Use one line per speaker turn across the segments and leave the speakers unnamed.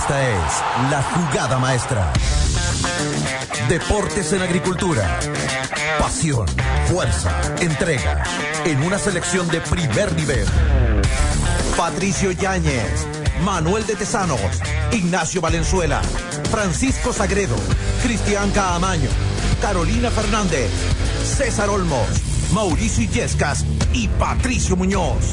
Esta es la jugada maestra. Deportes en agricultura. Pasión, fuerza, entrega. En una selección de primer nivel. Patricio Yáñez, Manuel de Tesanos, Ignacio Valenzuela, Francisco Sagredo, Cristian Caamaño, Carolina Fernández, César Olmos, Mauricio Illescas y Patricio Muñoz.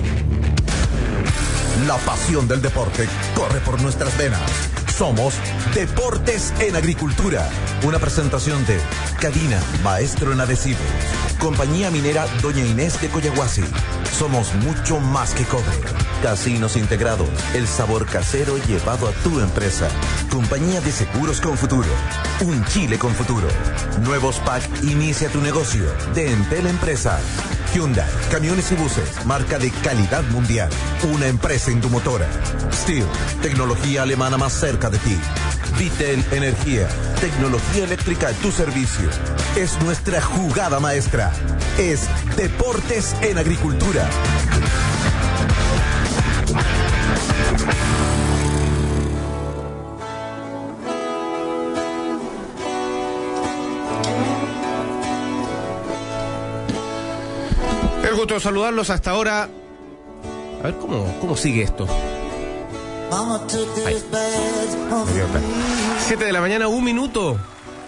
La pasión del deporte corre por nuestras venas. Somos Deportes en Agricultura. Una presentación de Cadina, maestro en adhesivos. Compañía minera Doña Inés de Coyahuasi. Somos mucho más que cobre. Casinos Integrados, el sabor casero llevado a tu empresa. Compañía de Seguros con Futuro. Un Chile con futuro. Nuevos PAC, inicia tu negocio. De Entel Empresa. Hyundai, camiones y buses, marca de calidad mundial. Una empresa indumotora. Steel, tecnología alemana más cerca de ti. Vitel Energía, tecnología eléctrica a tu servicio. Es nuestra jugada maestra. Es Deportes en Agricultura.
El gusto de saludarlos hasta ahora. A ver cómo sigue esto. Ahí. 7 de la mañana, 1 minuto.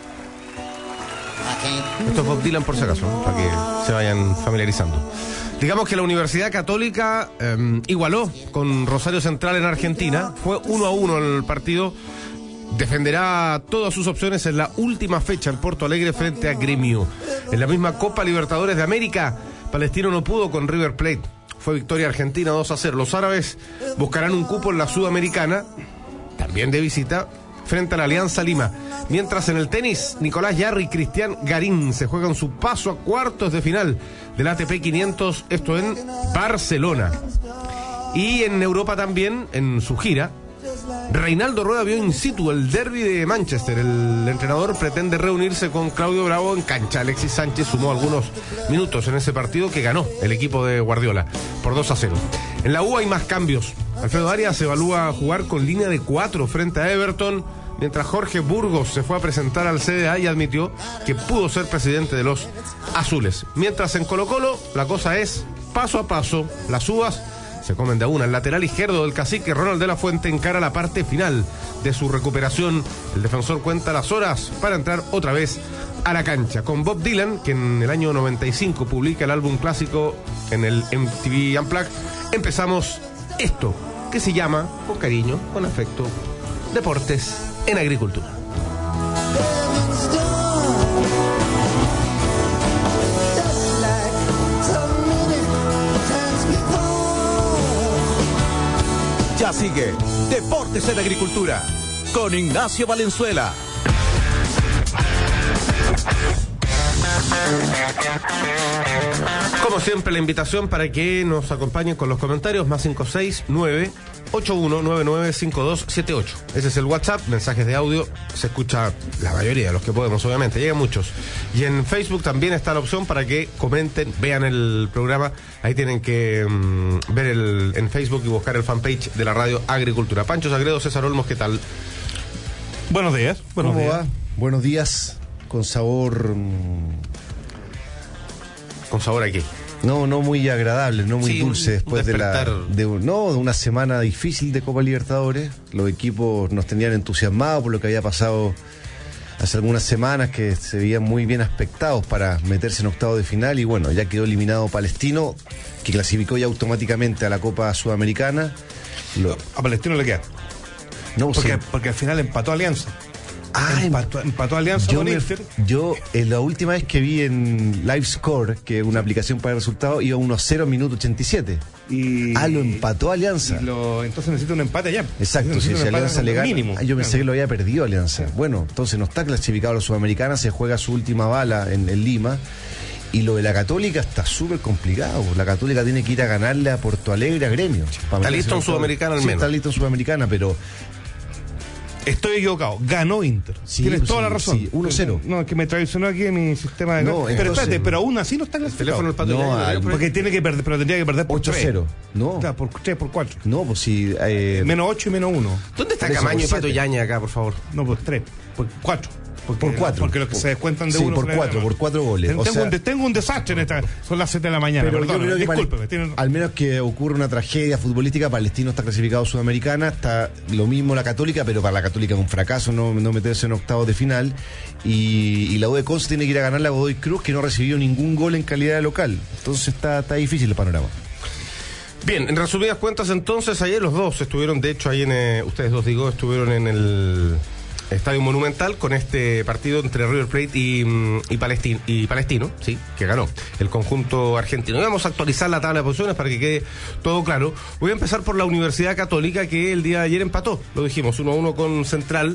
Esto es Bob Dylan por si acaso, para que se vayan familiarizando. Digamos que la Universidad Católica igualó con Rosario Central en Argentina. Fue 1-1 el partido. Defenderá todas sus opciones en la última fecha en Porto Alegre frente a Gremio. En la misma Copa Libertadores de América, Palestino no pudo con River Plate. Fue victoria argentina 2-0. Los árabes buscarán un cupo en la Sudamericana, también de visita, frente a la Alianza Lima. Mientras en el tenis, Nicolás Jarry y Cristian Garín se juegan su paso a cuartos de final del ATP 500, esto en Barcelona. Y en Europa también, en su gira, Reinaldo Rueda vio in situ el derbi de Manchester. El entrenador pretende reunirse con Claudio Bravo en cancha. Alexis Sánchez sumó algunos minutos en ese partido que ganó el equipo de Guardiola por 2-0. En la U hay más cambios. Alfredo Arias evalúa jugar con línea de 4 frente a Everton, mientras Jorge Burgos se fue a presentar al CDA y admitió que pudo ser presidente de los azules. Mientras en Colo-Colo la cosa es paso a paso. Las uvas se comen de una. El lateral izquierdo del Cacique, Ronald de la Fuente, encara la parte final de su recuperación. El defensor cuenta las horas para entrar otra vez a la cancha. Con Bob Dylan, que en el año 95 publica el álbum clásico en el MTV Unplugged, empezamos esto, que se llama, con cariño, con afecto, Deportes en Agricultura.
Ya sigue Deportes en Agricultura con Ignacio Valenzuela.
Como siempre, la invitación para que nos acompañen con los comentarios, más 569-8199-5278. Ese es el WhatsApp, mensajes de audio, se escucha la mayoría de los que podemos, obviamente, llegan muchos. Y en Facebook también está la opción para que comenten, vean el programa. Ahí tienen que ver en Facebook y buscar el fanpage de la radio Agricultura. Pancho Sagredo, César Olmos, ¿qué tal?
Buenos días.
¿Cómo va? Buenos días, con sabor...
¿Con sabor a qué?
No muy agradable, no muy dulce después de una semana difícil de Copa Libertadores. Los equipos nos tenían entusiasmados por lo que había pasado hace algunas semanas, que se veían muy bien aspectados para meterse en octavos de final, y bueno, ya quedó eliminado Palestino, que clasificó ya automáticamente a la Copa Sudamericana.
A Palestino le queda.
No,
porque al final empató Alianza. Empató Alianza con Inter.
Yo, la última vez que vi en Live Score, que es una aplicación para el resultado, iba 1-0 minuto 87. Lo empató Alianza.
Entonces necesita un empate allá.
Exacto, si Alianza le gana. Yo pensé que lo había perdido Alianza. Bueno, entonces no está clasificado a la Sudamericana, se juega su última bala en Lima. Y lo de la Católica está súper complicado. La Católica tiene que ir a ganarle a Porto Alegre, a Gremio.
Está listo en Sudamericana al menos.
Sí, está listo en Sudamericana, pero
Estoy equivocado, ganó Inter.
Sí,
tienes toda la razón.
Sí, 1-0.
No, es que me traicionó aquí en mi sistema de...
No,
pero espérate, pero aún así no está clasificado.
El teléfono del Pato Yañez,
porque tiene que perder, pero tendría que perder por
8-0. No.
O sea, por 3, por 4.
No, pues si...
menos 8 y menos 1.
¿Dónde está
3
Camaño y
por
Pato
7.
Yañez acá, por favor?
No, por 3, por 4.
Por 4.
Porque los que se descuentan de
sí,
uno...
por 4 goles.
Tengo un desastre en esta... Son las 7 de la mañana,
pero
perdón,
yo creo que
discúlpeme.
al menos que ocurra una tragedia futbolística, Palestino está clasificado Sudamericana, está lo mismo la Católica, pero para la Católica es un fracaso no meterse en octavos de final, y la U de Conce tiene que ir a ganar la Godoy Cruz, que no ha recibido ningún gol en calidad de local. Entonces está difícil el panorama.
Bien, en resumidas cuentas, entonces, ayer los dos estuvieron, de hecho, ahí ustedes dos, estuvieron en el Estadio Monumental con este partido entre River Plate y Palestino, sí, que ganó el conjunto argentino. Y vamos a actualizar la tabla de posiciones para que quede todo claro. Voy a empezar por la Universidad Católica, que el día de ayer empató, lo dijimos, 1-1 con Central.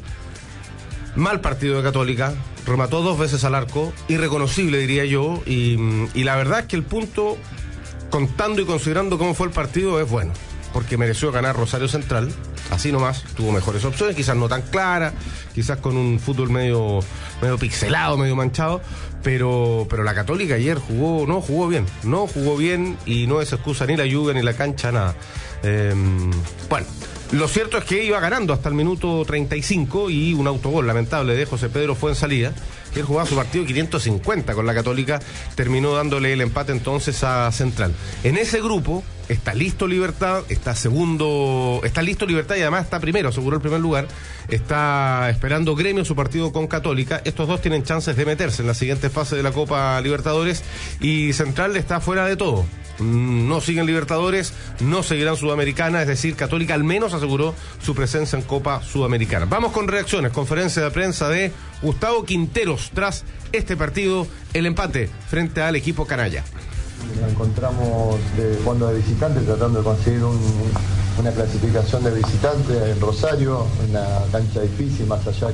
Mal partido de Católica, remató 2 veces al arco, irreconocible diría yo, y la verdad es que el punto, contando y considerando cómo fue el partido, es bueno, porque mereció ganar Rosario Central, así nomás, tuvo mejores opciones, quizás no tan claras, quizás con un fútbol medio pixelado, medio manchado, pero la Católica ayer no jugó bien, y no es excusa ni la lluvia ni la cancha, nada. Bueno, lo cierto es que iba ganando hasta el minuto 35 y un autogol lamentable de José Pedro Fuenzalida, que él jugaba su partido 550 con la Católica, terminó dándole el empate entonces a Central. En ese grupo está listo Libertad, está listo Libertad y además está primero, aseguró el primer lugar, está esperando Gremio su partido con Católica. Estos dos tienen chances de meterse en la siguiente fase de la Copa Libertadores, y Central está fuera de todo. No siguen Libertadores, no seguirán Sudamericana, es decir, Católica al menos aseguró su presencia en Copa Sudamericana. Vamos con reacciones, conferencia de prensa de Gustavo Quinteros tras este partido, el empate frente al equipo canalla.
Nos encontramos de fondo de visitante tratando de conseguir una clasificación de visitante en Rosario, una cancha difícil, más allá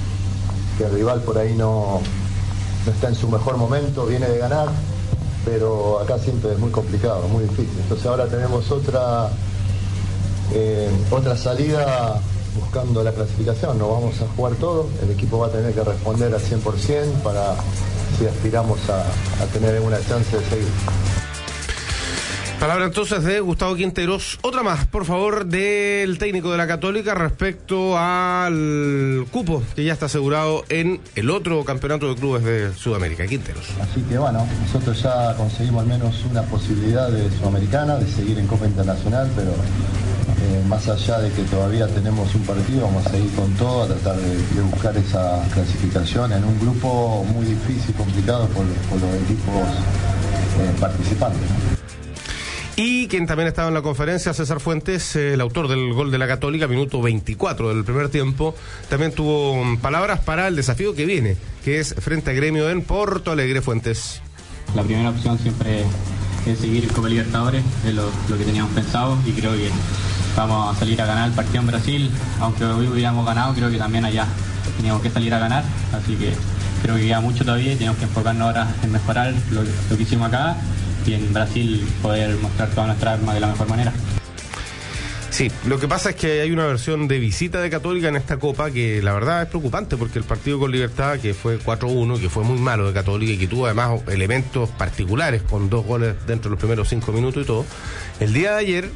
que el rival por ahí no está en su mejor momento, viene de ganar, pero acá siempre es muy complicado, muy difícil. Entonces ahora tenemos otra salida buscando la clasificación, no vamos a jugar todo, el equipo va a tener que responder al 100% para si aspiramos a tener alguna chance de seguir.
Palabra entonces de Gustavo Quinteros. Otra más, por favor, del técnico de la Católica respecto al cupo que ya está asegurado en el otro campeonato de clubes de Sudamérica, Quinteros.
Así que bueno, nosotros ya conseguimos al menos una posibilidad de Sudamericana, de seguir en Copa Internacional, pero más allá de que todavía tenemos un partido, vamos a ir con todo a tratar de buscar esa clasificación en un grupo muy difícil, complicado por los equipos participantes, ¿no?
Y quien también estaba en la conferencia, César Fuentes, el autor del gol de la Católica, minuto 24 del primer tiempo, también tuvo palabras para el desafío que viene, que es frente a Gremio en Porto Alegre. Fuentes.
La primera opción siempre es seguir en Copa Libertadores, es lo que teníamos pensado, y creo que vamos a salir a ganar el partido en Brasil. Aunque hoy hubiéramos ganado, creo que también allá teníamos que salir a ganar, así que creo que queda mucho todavía y tenemos que enfocarnos ahora en mejorar lo que hicimos acá y en Brasil poder mostrar todas nuestras armas de la mejor manera.
Sí, lo que pasa es que hay una versión de visita de Católica en esta Copa que la verdad es preocupante, porque el partido con Libertad, que fue 4-1, que fue muy malo de Católica y que tuvo además elementos particulares con 2 goles dentro de los primeros 5 minutos y todo, el día de ayer,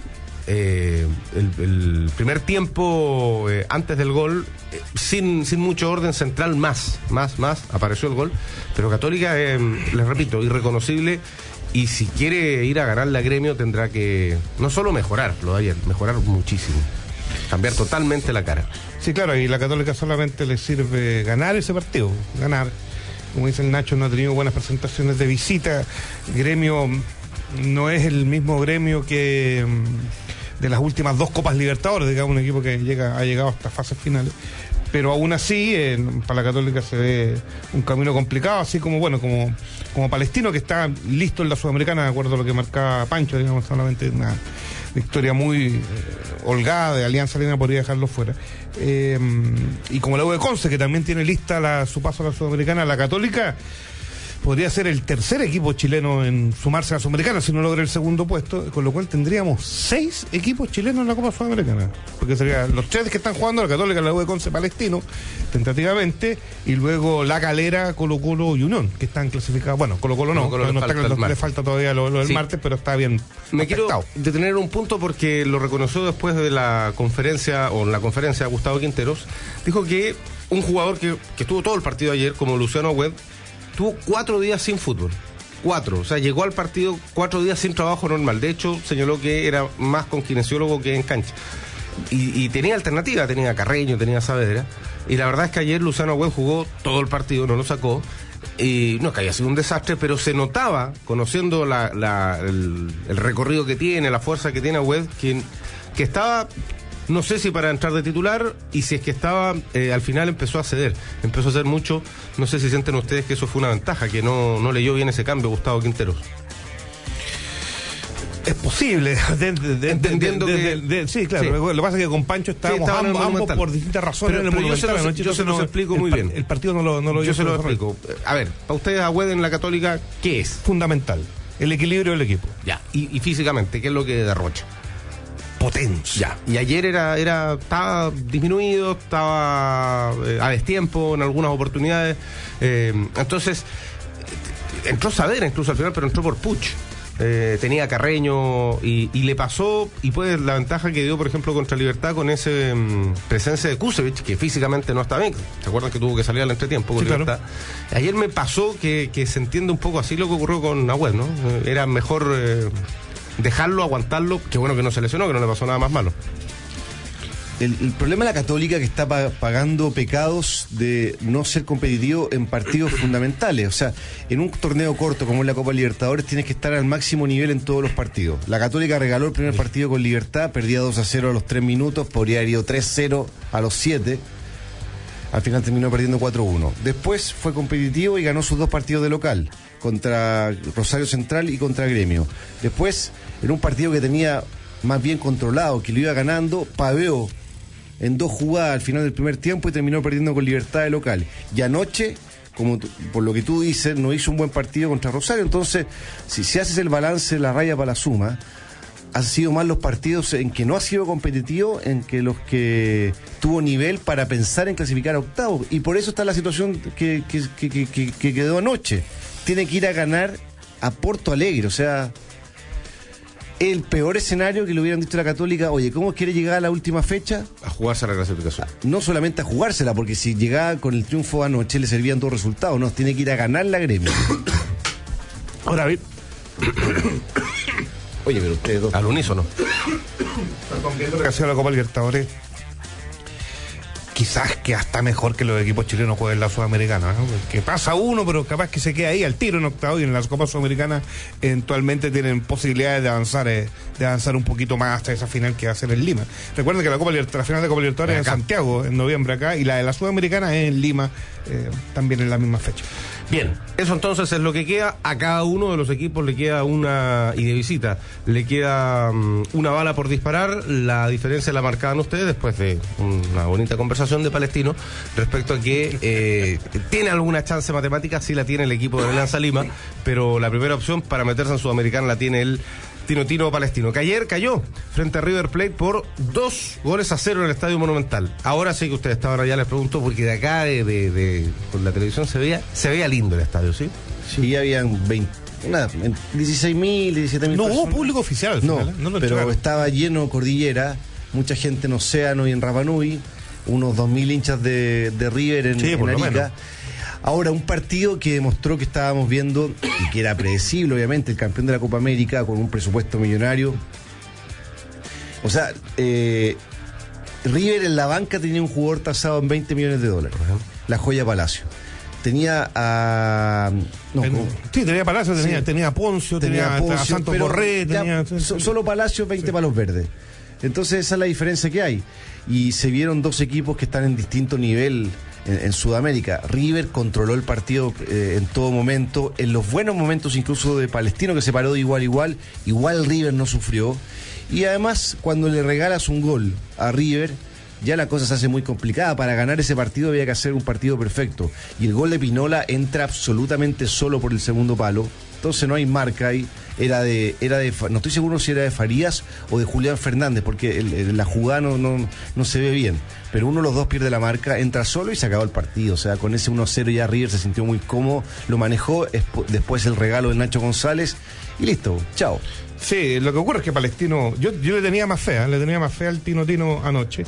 el primer tiempo antes del gol, sin mucho orden, Central más, apareció el gol, pero Católica, les repito, irreconocible. Y si quiere ir a ganarle a Gremio tendrá que no solo mejorar lo de ayer, mejorar muchísimo, cambiar totalmente la cara.
Sí, claro, y la Católica solamente le sirve ganar ese partido, ganar. Como dice el Nacho, no ha tenido buenas presentaciones de visita. Gremio no es el mismo Gremio que de las últimas 2 Copas Libertadores, digamos, un equipo que ha llegado hasta fases finales. Pero aún así, para la Católica se ve un camino complicado, así como Palestino, que está listo en la Sudamericana, de acuerdo a lo que marcaba Pancho, digamos, solamente una victoria muy holgada de Alianza Lima, podría dejarlo fuera. Y como la U de Conce, que también tiene lista su paso a la Sudamericana, la Católica podría ser el tercer equipo chileno en sumarse a la Sudamericana si no logra el segundo puesto, con lo cual tendríamos 6 equipos chilenos en la Copa Sudamericana, porque serían los 3 que están jugando, la Católica, la U de Conce, Palestino, tentativamente, y luego La Calera, Colo-Colo y Unión, que están clasificados. Bueno, Colo-Colo no le falta todavía lo del martes, pero está bien.
Me quiero detener un punto porque lo reconoció después de la conferencia, o en la conferencia de Gustavo Quinteros, dijo que un jugador que estuvo todo el partido ayer, como Luciano Agüed, tuvo 4 días sin fútbol. 4, o sea, llegó al partido 4 días sin trabajo normal. De hecho, señaló que era más con kinesiólogo que en cancha. Y tenía alternativa, tenía Carreño, tenía Saavedra. Y la verdad es que ayer Luciano Agüed jugó todo el partido, no lo sacó. Y no es que haya sido un desastre, pero se notaba, conociendo el recorrido que tiene, la fuerza que tiene Agüed, que estaba... No sé si para entrar de titular, y si es que estaba, al final empezó a ceder, empezó a hacer mucho. No sé si sienten ustedes que eso fue una ventaja, que no leyó bien ese cambio Gustavo Quinteros.
Es posible,
entendiendo que...
sí, claro,
sí.
Lo que pasa es que con Pancho estábamos ambos por distintas razones en el Monumental.
Yo se los explico muy bien.
El partido no lo
yo se lo explico. A ver, para ustedes, Agüed en la Católica, ¿qué es?
Fundamental, el equilibrio del equipo.
Ya, y físicamente, ¿qué es lo que derrocha?
Potencia.
Ya. Y ayer estaba disminuido, estaba a destiempo en algunas oportunidades. Entonces, entró Saavedra incluso al final, pero entró por Puch. Tenía Carreño y le pasó, y pues la ventaja que dio, por ejemplo, contra Libertad con esa presencia de Kusevich, que físicamente no está bien. ¿Se acuerdan que tuvo que salir al entretiempo con Libertad? Claro. Ayer me pasó que se entiende un poco así lo que ocurrió con Agüed, ¿no? Era mejor... dejarlo, aguantarlo, que bueno que no se lesionó, que no le pasó nada más malo.
El problema de la Católica que está pagando pecados de no ser competitivo en partidos fundamentales. O sea, en un torneo corto como es la Copa Libertadores tienes que estar al máximo nivel en todos los partidos. La Católica regaló el primer partido con Libertad, perdía 2-0 a los 3 minutos, podría haber ido 3-0 a los 7. Al final terminó perdiendo 4-1. Después fue competitivo y ganó sus 2 partidos de local, contra Rosario Central y contra Gremio. Después, en un partido que tenía más bien controlado, que lo iba ganando, paveó en 2 jugadas al final del primer tiempo y terminó perdiendo con Libertad de local. Y anoche, por lo que tú dices, no hizo un buen partido contra Rosario. Entonces, si haces el balance, la raya para la suma, han sido más los partidos en que no ha sido competitivo, en que los que tuvo nivel para pensar en clasificar a octavos. Y por eso está la situación que quedó anoche. Tiene que ir a ganar a Porto Alegre, o sea, el peor escenario que le hubieran dicho a la Católica. Oye, ¿cómo quiere llegar a la última fecha?
A jugarse la clasificación.
No solamente a jugársela, porque si llegaba con el triunfo anoche le servían 2 resultados, no, tiene que ir a ganar la Gremio.
Ahora bien,
oye, pero ustedes dos
al unísono.
Están viendo lo que ha sido la Copa Libertadores. Quizás que hasta mejor que los equipos chilenos jueguen la Sudamericana, ¿no? Que pasa uno, pero capaz que se queda ahí al tiro en octavo, y en las Copas Sudamericanas eventualmente tienen posibilidades de avanzar un poquito más hasta esa final que va a ser en Lima. Recuerden que la final de Copa Libertadores es en Santiago, en noviembre acá, y la de la Sudamericana es en Lima, también en la misma fecha.
Bien, eso entonces es lo que queda. A cada uno de los equipos le queda y de visita, le queda una bala por disparar. La diferencia la marcaban ustedes después de una bonita conversación de Palestino respecto a que tiene alguna chance matemática, sí la tiene el equipo de Alianza Lima, pero la primera opción para meterse en Sudamericana la tiene el Tino Palestino, que ayer cayó frente a River Plate por 2-0 en el Estadio Monumental. Ahora sí que ustedes estaban allá, les pregunto, porque de acá por la televisión se veía lindo el estadio, ¿sí?
Sí, habían 16.000, 17.000
no
personas.
hubo público oficial al final,
no pero entregaron. Estaba lleno Cordillera, mucha gente en Océano y en Rapa Nui, unos 2.000 hinchas de River en Arica. Ahora, un partido que demostró que estábamos viendo, y que era predecible, obviamente, el campeón de la Copa América con un presupuesto millonario. O sea, River en la banca tenía un jugador tasado en $20 millones, la Joya Palacio. Tenía a...
tenía Palacio, tenía a Poncio, tenía a Santos Borré,
solo Palacio, 20 palos verdes. Entonces esa es la diferencia que hay. Y se vieron 2 equipos que están en distinto nivel en Sudamérica. River controló el partido en todo momento, en los buenos momentos incluso de Palestino, que se paró de igual River no sufrió. Y además, cuando le regalas un gol a River, ya la cosa se hace muy complicada. Para ganar ese partido había que hacer un partido perfecto. Y el gol de Pinola entra absolutamente solo por el segundo palo. Entonces no hay marca ahí. No estoy seguro si era de Farías o de Julián Fernández, porque la jugada no se ve bien. Pero uno de los dos pierde la marca, entra solo y se acabó el partido. O sea, con ese 1-0 ya River se sintió muy cómodo, lo manejó, después el regalo de Nacho González y listo, chao.
Sí, lo que ocurre es que Palestino, yo le tenía más fe al Tino anoche.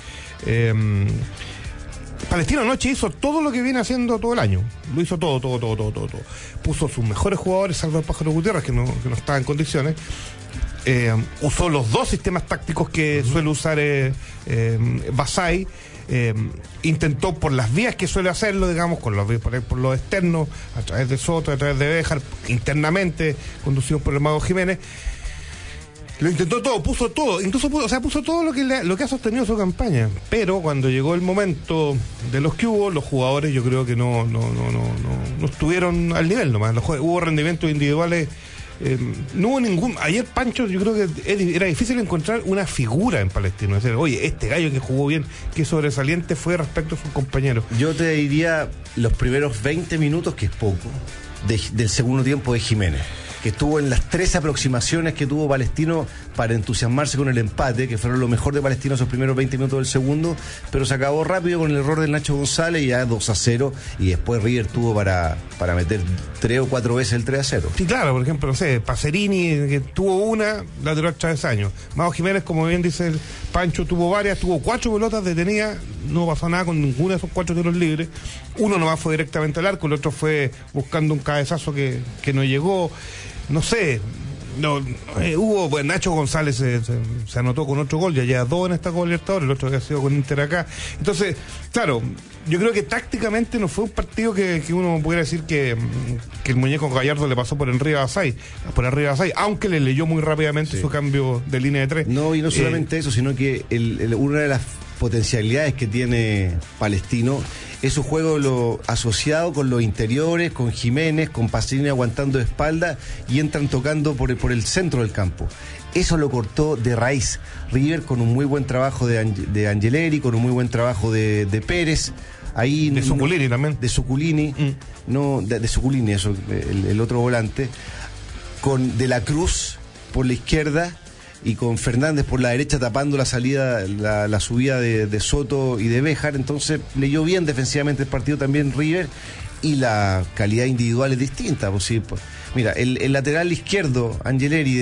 Palestino anoche hizo todo lo que viene haciendo todo el año. Lo hizo todo. Puso sus mejores jugadores, salvo el Pájaro Gutiérrez, que no estaba en condiciones. Usó los dos sistemas tácticos que suele usar Basay. Intentó por las vías que suele hacerlo, digamos, por los externos, a través de Soto, a través de Béjar, internamente, conducido por el Mago Jiménez. Lo intentó todo, puso todo, incluso puso todo lo que ha sostenido su campaña. Pero cuando llegó el momento de los que hubo, los jugadores yo creo que no estuvieron al nivel nomás. Hubo rendimientos individuales. No hubo ningún. Ayer, Pancho, yo creo que era difícil encontrar una figura en Palestino. Es decir, oye, este gallo que jugó bien, qué sobresaliente fue respecto a sus compañeros.
Yo te diría los primeros 20 minutos, que es poco, del segundo tiempo de Jiménez, que estuvo en las 3 aproximaciones que tuvo Palestino para entusiasmarse con el empate, que fueron lo mejor de Palestino esos primeros 20 minutos del segundo, pero se acabó rápido con el error del Nacho González y ya 2-0, y después River tuvo para meter 3 o 4 veces el 3-0.
Sí, claro, por ejemplo, no sé, Pacerini, que tuvo una, la tiró al travesaño. Mago Jiménez, como bien dice el Pancho, tuvo varias, tuvo 4 pelotas detenidas, no pasó nada con ninguna de esos 4 tiros libres. Uno nomás fue directamente al arco, el otro fue buscando un cabezazo que no llegó. No sé, hubo Nacho González se anotó con otro gol, ya lleva 2 en esta Copa Libertadores, el otro que ha sido con Inter acá. Entonces, claro, yo creo que tácticamente no fue un partido que uno pudiera decir que el muñeco Gallardo le pasó por arriba a Basay, aunque le leyó muy rápidamente su cambio de línea de 3.
No, y no solamente eso, sino que una de las potencialidades que tiene Palestino es su juego asociado con los interiores, con Jiménez, con Pacerini aguantando de espalda y entran tocando por el centro del campo. Eso lo cortó de raíz River con un muy buen trabajo de Angeleri, con un muy buen trabajo de Pérez. Ahí
de Suculini también.
De Suculini, de Suculini, eso, el otro volante. Con De la Cruz por la izquierda y con Fernández por la derecha tapando la salida, la subida de Soto y de Béjar. Entonces leyó bien defensivamente el partido también River, y la calidad individual es distinta. Pues, sí, pues. Mira, el lateral izquierdo, Angeleri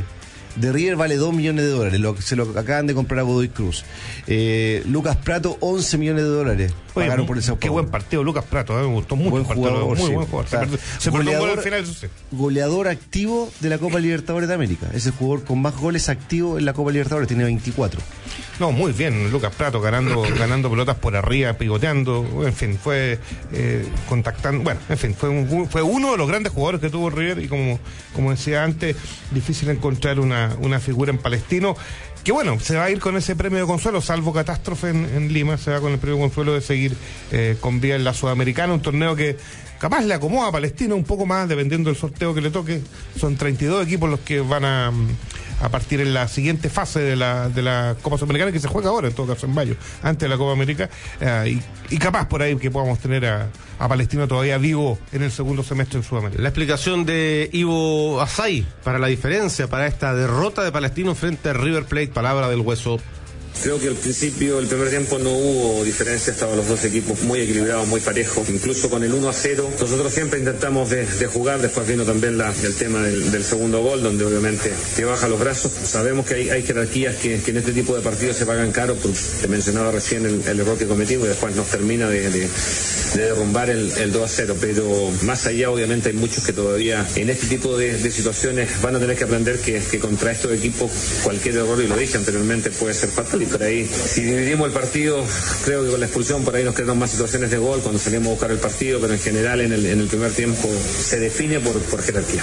de River, vale $2 millones. Se lo acaban de comprar a Godoy Cruz. Lucas Prato, $11 millones. Pagaron por el Sao Paulo.
Qué buen partido Lucas Prato, me gustó mucho.
Buen jugador,
muy buen jugador. Se perdió un gol al final, eso sí.
Goleador activo de la Copa Libertadores de América. Es el jugador con más goles activos en la Copa Libertadores, tiene 24.
No, muy bien, Lucas Prato ganando pelotas por arriba, pivoteando, en fin, fue contactando, bueno, en fin, fue uno de los grandes jugadores que tuvo River, y como decía antes, difícil encontrar una figura en Palestino, que bueno, se va a ir con ese premio de consuelo, salvo catástrofe en Lima, se va con el premio de consuelo de seguir con vida en la Sudamericana, un torneo que capaz le acomoda a Palestino un poco más, dependiendo del sorteo que le toque. Son 32 equipos los que van a partir en la siguiente fase de la Copa Sudamericana, que se juega ahora, en todo caso en mayo, antes de la Copa América, y capaz por ahí que podamos tener a Palestino todavía vivo en el segundo semestre en Sudamérica.
La explicación de Ivo Basay para la diferencia, para esta derrota de Palestino frente a River Plate, palabra del Hueso.
Creo que al principio, el primer tiempo, no hubo diferencia, estaban los dos equipos muy equilibrados, muy parejos, incluso con el 1-0. Nosotros siempre intentamos de jugar, después vino también el tema del segundo gol, donde obviamente te baja los brazos. Sabemos que hay jerarquías que en este tipo de partidos se pagan caro, porque te mencionaba recién el error que cometimos y después nos termina de derrumbar el 2-0, pero más allá obviamente hay muchos que todavía en este tipo de situaciones van a tener que aprender que contra estos equipos cualquier error, y lo dije anteriormente, puede ser fatal. Por ahí, si dividimos el partido, creo que con la expulsión por ahí nos crearon más situaciones de gol cuando salimos a buscar el partido, pero en general en el primer tiempo se define por jerarquía.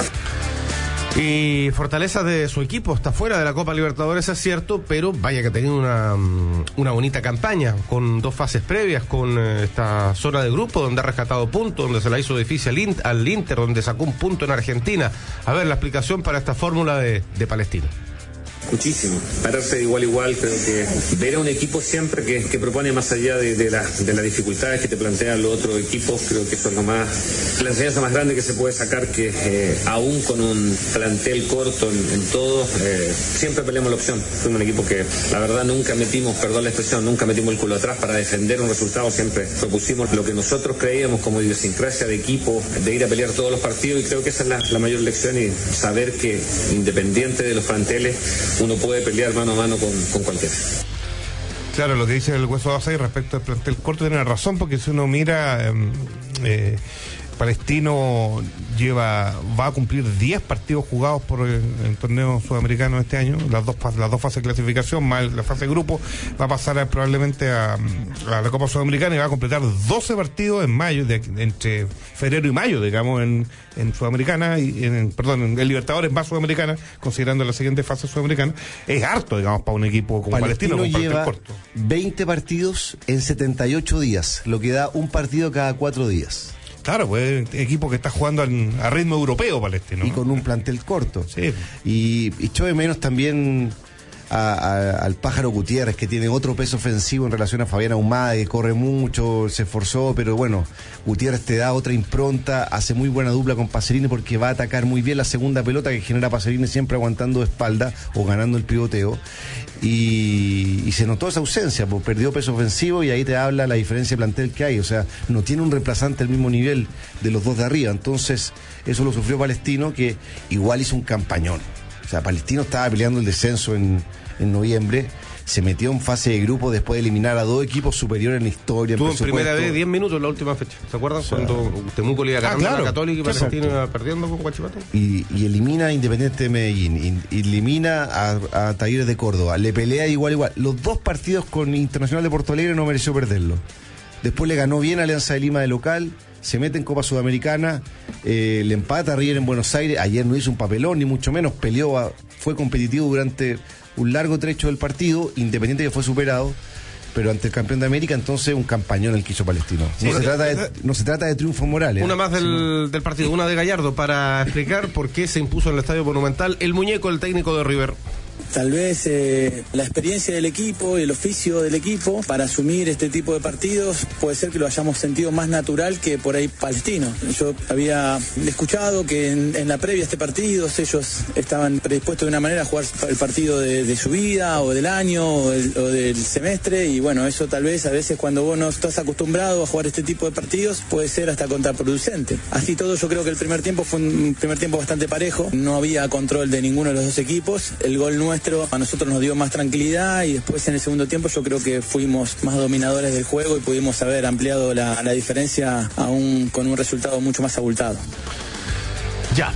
Y fortaleza de su equipo, está fuera de la Copa Libertadores, es cierto, pero vaya que ha tenido una bonita campaña, con 2 fases previas, con esta zona de grupo donde ha rescatado puntos, donde se la hizo difícil al Inter, donde sacó un punto en Argentina. A ver, la explicación para esta fórmula de Palestino.
muchísimo. Pararse de igual a igual, creo que ver a un equipo siempre que propone más allá de las dificultades que te plantean los otros equipos, creo que eso es la enseñanza más grande que se puede sacar, que aún con un plantel corto en todo, siempre peleamos la opción. Fuimos un equipo que la verdad nunca metimos, perdón la expresión, nunca metimos el culo atrás para defender un resultado, siempre propusimos lo que nosotros creíamos como idiosincrasia de equipo, de ir a pelear todos los partidos, y creo que esa es la mayor lección, y saber que independiente de los planteles uno puede pelear mano a mano con cualquiera.
Claro, lo que dice el Hueso Basay respecto al plantel corto tiene razón, porque si uno mira, Palestino va a cumplir 10 partidos jugados por el torneo sudamericano este año, las dos fases de clasificación más la fase de grupo, va a pasar probablemente a la Copa Sudamericana y va a completar 12 partidos en mayo, entre febrero y mayo, digamos, en Sudamericana, en Libertadores más Sudamericana, considerando la siguiente fase sudamericana. Es harto, digamos, para un equipo como Palestino con
lleva
corto.
20 partidos en 78 días, lo que da un partido cada 4 días.
Claro, pues equipo que está jugando a ritmo europeo, Palestino.
Y con un plantel corto.
Sí.
Y echó de menos también al Pájaro Gutiérrez, que tiene otro peso ofensivo en relación a Fabián Ahumada, que corre mucho, se esforzó, pero bueno, Gutiérrez te da otra impronta, hace muy buena dupla con Pacerini porque va a atacar muy bien la segunda pelota que genera Pacerini, siempre aguantando de espalda o ganando el pivoteo. Y se notó esa ausencia, pues perdió peso ofensivo, y ahí te habla la diferencia de plantel que hay, o sea, no tiene un reemplazante al mismo nivel de los dos de arriba. Entonces eso lo sufrió Palestino, que igual hizo un campañón. O sea, Palestino estaba peleando el descenso en noviembre, se metió en fase de grupo después de eliminar a dos equipos superiores en la historia.
Tuvo en primera vez 10 minutos en la última fecha. ¿Se acuerdan? O sea, cuando Temuco le iba ganando a la Católica y Palestino iba perdiendo con Huachipato.
Y elimina a Independiente de Medellín, elimina a Talleres de Córdoba, le pelea igual. Los dos partidos con Internacional de Porto Alegre no mereció perderlo. Después le ganó bien a Alianza de Lima de local, se mete en Copa Sudamericana, le empata a River en Buenos Aires. Ayer no hizo un papelón, ni mucho menos, peleó, fue competitivo durante un largo trecho del partido, Independiente que fue superado, pero ante el campeón de América, entonces un campañón el que hizo Palestino. No se trata de triunfos morales.
Una más del partido, una de Gallardo, para explicar por qué se impuso en el Estadio Monumental el muñeco, el técnico de River.
Tal vez la experiencia del equipo y el oficio del equipo para asumir este tipo de partidos puede ser que lo hayamos sentido más natural que por ahí Palestino. Yo había escuchado que en la previa a este partido ellos estaban predispuestos de una manera a jugar el partido de su vida o del año o del semestre, y bueno, eso tal vez a veces cuando vos no estás acostumbrado a jugar este tipo de partidos puede ser hasta contraproducente. Así todo, yo creo que el primer tiempo fue un primer tiempo bastante parejo, no había control de ninguno de los dos equipos. El gol nuestro a nosotros nos dio más tranquilidad, y después en el segundo tiempo yo creo que fuimos más dominadores del juego y pudimos haber ampliado la diferencia aún con un resultado mucho más abultado.
Ya.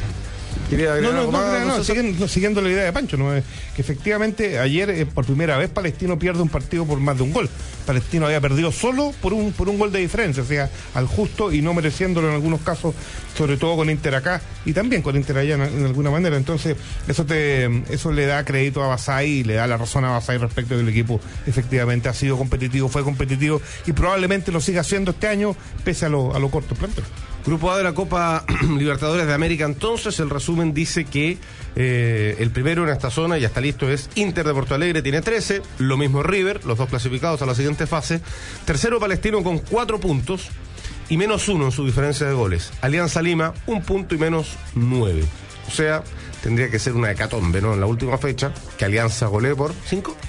Siguiendo la idea de Pancho, ¿no? Que efectivamente ayer por primera vez Palestino pierde un partido por más de un gol. Palestino había perdido solo por un gol de diferencia, o sea, al justo, y no mereciéndolo en algunos casos, sobre todo con Inter acá y también con Inter allá en alguna manera. Entonces eso le da crédito a Basay y le da la razón a Basay respecto del equipo. Efectivamente ha sido competitivo, fue competitivo y probablemente lo siga haciendo este año pese a lo corto plantel.
Grupo A de la Copa Libertadores de América. Entonces el resumen dice que el primero en esta zona, ya está listo, es Inter de Porto Alegre, tiene 13, lo mismo River, los dos clasificados a la siguiente fase. Tercero Palestino con 4 puntos y -1 en su diferencia de goles. Alianza Lima, 1 punto y -9. O sea, tendría que ser una hecatombe, ¿no? En la última fecha, que Alianza golee por 5.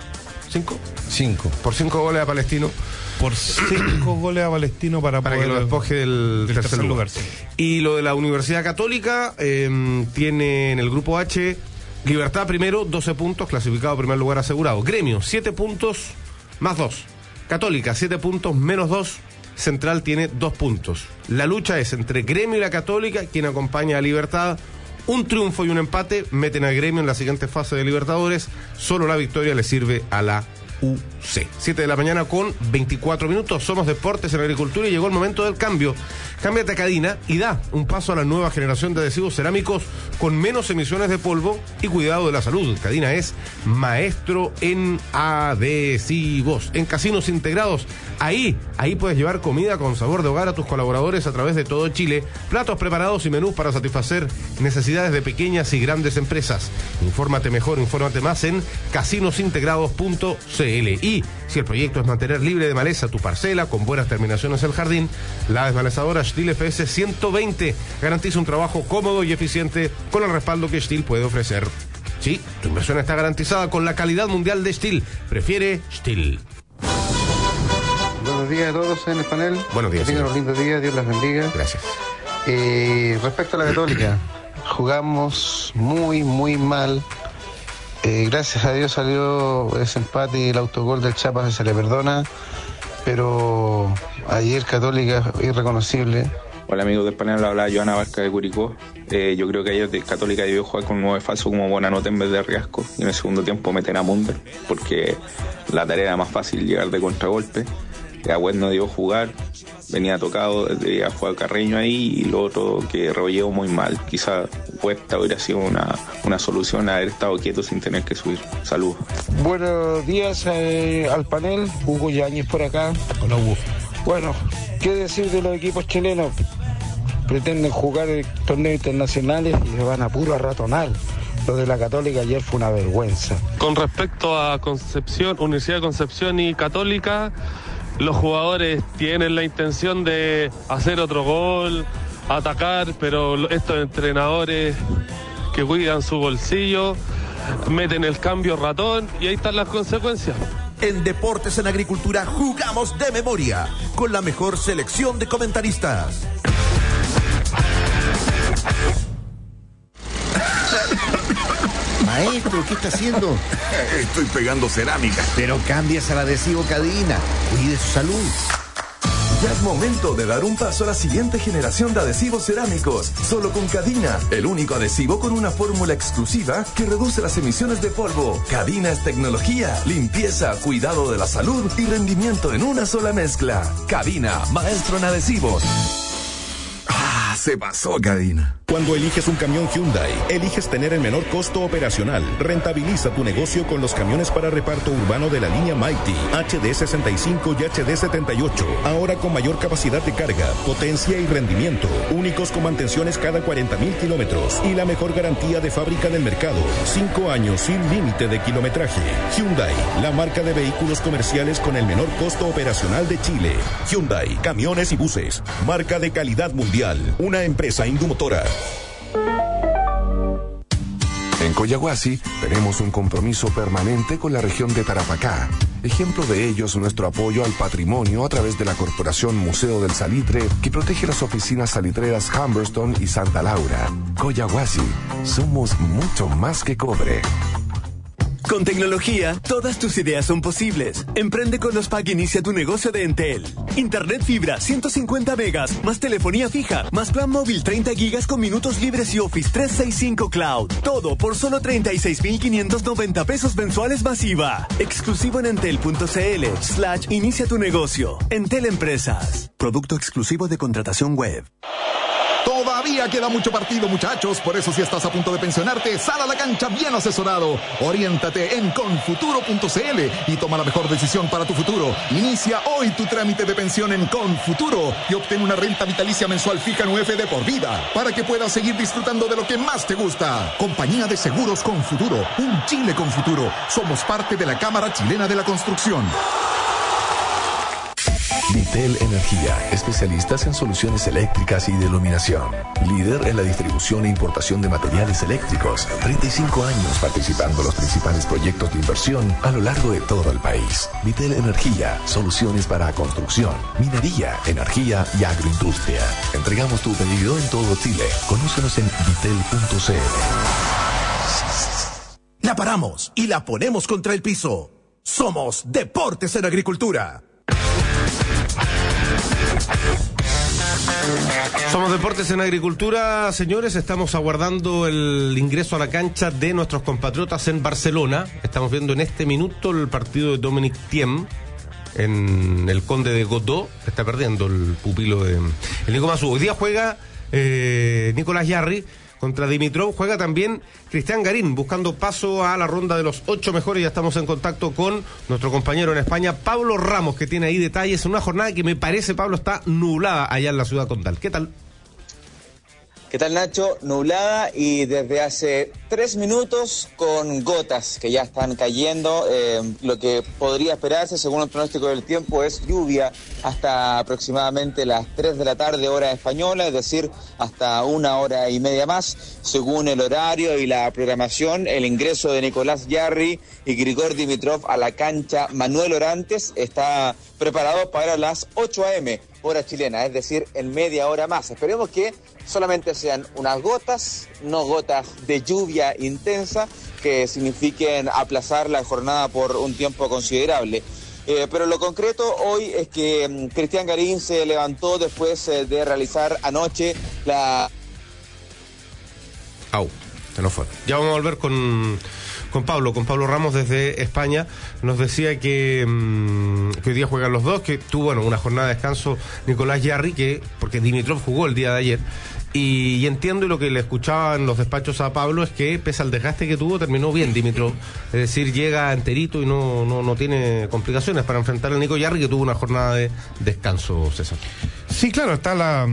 Por 5 goles a Palestino.
Por 5 goles a Palestino para
que lo despoje del tercer lugar.
Sí.
Y lo de la Universidad Católica, tiene en el grupo H Libertad primero, 12 puntos, clasificado primer lugar asegurado. Gremio, 7 puntos más 2. Católica, 7 puntos menos 2. Central tiene 2 puntos. La lucha es entre Gremio y la Católica, quien acompaña a Libertad. Un triunfo y un empate meten a Gremio en la siguiente fase de Libertadores. Solo la victoria le sirve a la 7 de la mañana con 24 minutos. Somos Deportes en Agricultura y llegó el momento del cambio. Cámbiate a Cadina y da un paso a la nueva generación de adhesivos cerámicos con menos emisiones de polvo y cuidado de la salud. Cadina es maestro en adhesivos. En Casinos Integrados, ahí puedes llevar comida con sabor de hogar a tus colaboradores a través de todo Chile. Platos preparados y menús para satisfacer necesidades de pequeñas y grandes empresas. Infórmate mejor, infórmate más en casinosintegrados.cl. Y si el proyecto es mantener libre de maleza tu parcela con buenas terminaciones el jardín, la desmalezadora Stihl FS 120 garantiza un trabajo cómodo y eficiente con el respaldo que Stihl puede ofrecer. Sí, tu inversión está garantizada con la calidad mundial de Stihl. Prefiere Stihl.
Buenos días a todos en el panel.
Buenos días.
Que tengan un lindo día, Dios las bendiga.
Gracias.
Respecto a la Católica, jugamos muy mal. Gracias a Dios salió ese empate y el autogol del Chiapas se le perdona, pero ayer Católica irreconocible.
Hola amigos del panel, habla Joana Barca de Curicó. Yo creo que ayer Católica debió jugar con un 9 falso como Buenanote en vez de Riasco, y en el segundo tiempo meten a Munder, porque la tarea era más fácil llegar de contragolpe. Agüed no debió jugar, venía tocado, debía jugar Carreño ahí, y lo otro que Rebolledo muy mal. Quizá Cuesta hubiera sido una solución haber estado quieto sin tener que subir. Saludos.
Buenos días al panel, Hugo Yáñez por acá.
Hola Hugo.
Bueno, ¿qué decir de los equipos chilenos? Pretenden jugar torneos internacionales y se van a puro arratonar. Lo de la Católica ayer fue una vergüenza.
Con respecto a Concepción, Universidad de Concepción y Católica, los jugadores tienen la intención de hacer otro gol, atacar, pero estos entrenadores que cuidan su bolsillo meten el cambio ratón y ahí están las consecuencias.
En Deportes en Agricultura jugamos de memoria con la mejor selección de comentaristas.
Maestro, ¿qué está haciendo?
Estoy pegando cerámica.
Pero cambias al adhesivo Cadina. Cuide su salud.
Ya es momento de dar un paso a la siguiente generación de adhesivos cerámicos. Solo con Cadina, el único adhesivo con una fórmula exclusiva que reduce las emisiones de polvo. Cadina es tecnología, limpieza, cuidado de la salud y rendimiento en una sola mezcla. Cadina, maestro en adhesivos. Se pasó, Cadina.
Cuando eliges un camión Hyundai, eliges tener el menor costo operacional. Rentabiliza tu negocio con los camiones para reparto urbano de la línea Mighty, HD65 y HD78. Ahora con mayor capacidad de carga, potencia y rendimiento. Únicos con mantenciones cada 40,000 kilómetros. Y la mejor garantía de fábrica del mercado. 5 años sin límite de kilometraje. Hyundai, la marca de vehículos comerciales con el menor costo operacional de Chile. Hyundai, camiones y buses. Marca de calidad mundial. Una empresa Indumotora.
En Coyahuasi tenemos un compromiso permanente con la región de Tarapacá. Ejemplo de ello es nuestro apoyo al patrimonio a través de la Corporación Museo del Salitre, que protege las oficinas salitreras Humberston y Santa Laura. Coyahuasi, somos mucho más que cobre.
Con tecnología, todas tus ideas son posibles. Emprende con los PAC y inicia tu negocio de Entel. Internet fibra, 150 megas, más telefonía fija, más plan móvil 30 gigas con minutos libres y Office 365 Cloud. Todo por solo 36,590 pesos mensuales masiva. Exclusivo en entel.cl/inicia tu negocio. Entel Empresas. Producto exclusivo de contratación web.
Todavía queda mucho partido, muchachos. Por eso, si estás a punto de pensionarte, sal a la cancha bien asesorado. Oriéntate en confuturo.cl y toma la mejor decisión para tu futuro. Inicia hoy tu trámite de pensión en Confuturo y obtén una renta vitalicia mensual fija en UF de por vida para que puedas seguir disfrutando de lo que más te gusta. Compañía de Seguros Confuturo, un Chile con futuro. Somos parte de la Cámara Chilena de la Construcción.
Vitel Energía, especialistas en soluciones eléctricas y de iluminación. Líder en la distribución e importación de materiales eléctricos. 35 años participando en los principales proyectos de inversión a lo largo de todo el país. Vitel Energía, soluciones para construcción, minería, energía y agroindustria. Entregamos tu pedido en todo Chile. Conócenos en vitel.cl.
La paramos y la ponemos contra el piso. Somos Deportes en Agricultura.
Somos Deportes en Agricultura, señores. Estamos aguardando el ingreso a la cancha de nuestros compatriotas en Barcelona. Estamos viendo en este minuto el partido de Dominic Thiem en el Conde de Godó. Está perdiendo el pupilo de el Nico Mazú. Hoy día juega Nicolás Jarry contra Dimitrov. Juega también Cristian Garín, buscando paso a la ronda de los 8 mejores. Ya estamos en contacto con nuestro compañero en España, Pablo Ramos, que tiene ahí detalles en una jornada que me parece, Pablo, está nublada allá en la ciudad condal. ¿Qué tal?
¿Qué tal, Nacho? Nublada y desde hace 3 minutos con gotas que ya están cayendo. Lo que podría esperarse, según el pronóstico del tiempo, es lluvia hasta aproximadamente las 3 de la tarde, hora española, es decir, hasta 1 hora y media más. Según el horario y la programación, el ingreso de Nicolás Jarry y Grigor Dimitrov a la cancha Manuel Orantes está preparado para las 8 a.m., hora chilena, es decir, en media hora más. Esperemos que solamente sean unas gotas, no gotas de lluvia intensa, que signifiquen aplazar la jornada por un tiempo considerable. Pero lo concreto hoy es que Cristian Garín se levantó después de realizar anoche la...
Se nos fue. Ya vamos a volver con Pablo Ramos desde España. Nos decía que hoy día juegan los dos, que tuvo una jornada de descanso Nicolás Jarry, porque Dimitrov jugó el día de ayer. Y entiendo, y lo que le escuchaba en los despachos a Pablo es que, pese al desgaste que tuvo, terminó bien Dimitrov. Es decir, llega enterito y no tiene complicaciones para enfrentar al Nico Jarry, que tuvo una jornada de descanso, César.
Sí, claro, está la...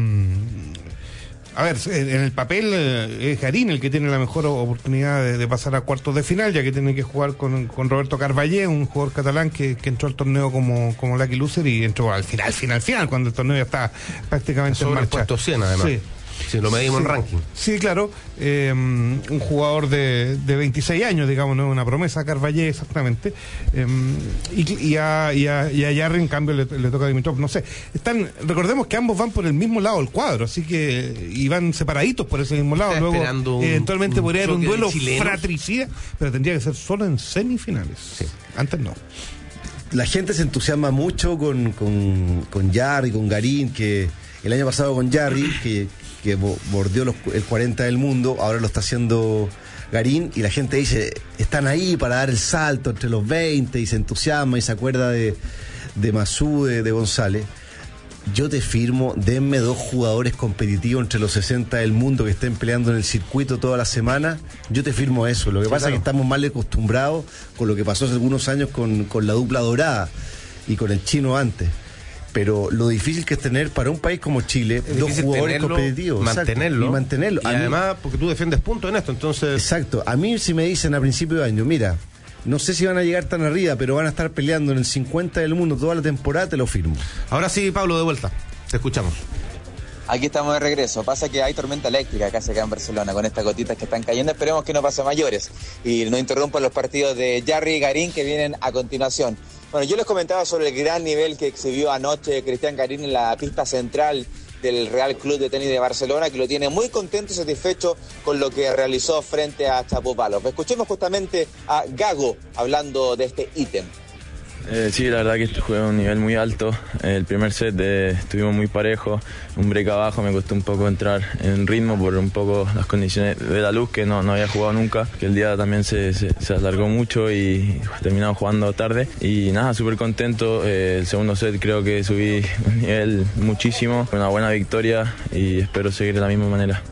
A ver, en el papel es Garín el que tiene la mejor oportunidad de pasar a cuartos de final, ya que tiene que jugar con Roberto Carballé, un jugador catalán que entró al torneo como lucky loser y entró al final, cuando el torneo ya está prácticamente en marcha.
Sobre el puesto 100, además.
Sí.
Sí, lo medimos en ranking.
Sí, claro. Un jugador de 26 años, digamos, ¿no? Una promesa, Carballé, exactamente. Y a Jarry, en cambio, le toca a Dimitrov. No sé. Recordemos que ambos van por el mismo lado del cuadro, así que y van separaditos por ese mismo lado. Luego, eventualmente podría haber un duelo fratricida, pero tendría que ser solo en semifinales. Sí. Antes no.
La gente se entusiasma mucho con Jarry, con Garín, que el año pasado con Jarry, que bordeó el 40 del mundo, ahora lo está haciendo Garín, y la gente dice, están ahí para dar el salto entre los 20, y se entusiasma y se acuerda de Mazú, de González. Yo te firmo, denme 2 jugadores competitivos entre los 60 del mundo que estén peleando en el circuito toda la semana. Yo te firmo eso. Lo que pasa es que estamos mal acostumbrados con lo que pasó hace algunos años con la dupla dorada y con el chino antes. Pero lo difícil que es tener para un país como Chile 2 jugadores competitivos, mantenerlo.
Y además, porque tú defiendes puntos en esto, entonces...
Exacto. A mí, si me dicen a principio de año, mira, no sé si van a llegar tan arriba, pero van a estar peleando en el 50 del mundo toda la temporada, te lo firmo.
Ahora sí, Pablo, de vuelta. Te escuchamos.
Aquí estamos de regreso. Pasa que hay tormenta eléctrica casi acá en Barcelona con estas gotitas que están cayendo. Esperemos que no pase a mayores y no interrumpan los partidos de Jarry y Garín que vienen a continuación. Bueno, yo les comentaba sobre el gran nivel que exhibió anoche Cristian Garín en la pista central del Real Club de Tenis de Barcelona, que lo tiene muy contento y satisfecho con lo que realizó frente a Chapovalov. Escuchemos justamente a Gago hablando de este ítem.
Sí, la verdad que jugué a un nivel muy alto. El primer set estuvimos muy parejos, un break abajo, me costó un poco entrar en ritmo por un poco las condiciones de la luz, que no había jugado nunca, que el día también se alargó mucho y terminamos jugando tarde. Y nada, súper contento. El segundo set creo que subí un nivel muchísimo, una buena victoria y espero seguir de la misma manera.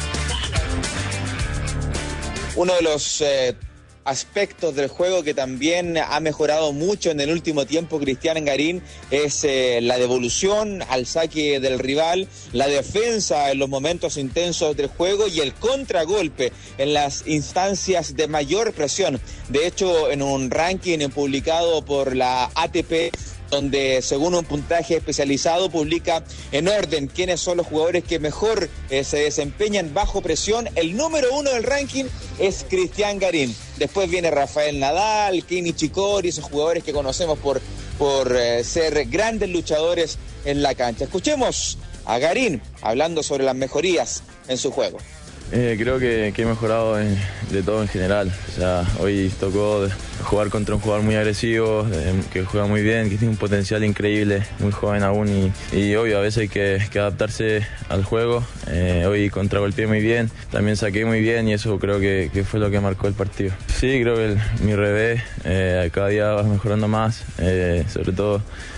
Uno de los aspectos del juego que también ha mejorado mucho en el último tiempo Cristian Garín es la devolución al saque del rival, la defensa en los momentos intensos del juego y el contragolpe en las instancias de mayor presión. De hecho, en un ranking publicado por la ATP, donde según un puntaje especializado publica en orden quiénes son los jugadores que mejor se desempeñan bajo presión, el número 1 del ranking es Cristian Garín. Después viene Rafael Nadal, Kei Nishikori, esos jugadores que conocemos por ser grandes luchadores en la cancha. Escuchemos a Garín hablando sobre las mejorías en su juego.
Creo que he mejorado de todo en general. O sea, hoy tocó jugar contra un jugador muy agresivo, que juega muy bien, que tiene un potencial increíble, muy joven aún y obvio, a veces hay que adaptarse al juego. Hoy contragolpeé muy bien, también saqué muy bien y eso creo que fue lo que marcó el partido. Sí, creo que mi revés cada día va mejorando más, sobre todo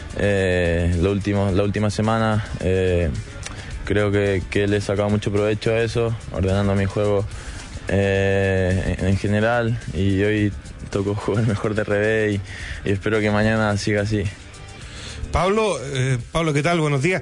la última semana. Creo que le he sacado mucho provecho a eso, ordenando mi juego en general y hoy tocó jugar mejor de revés y espero que mañana siga así.
Pablo, ¿qué tal? Buenos días.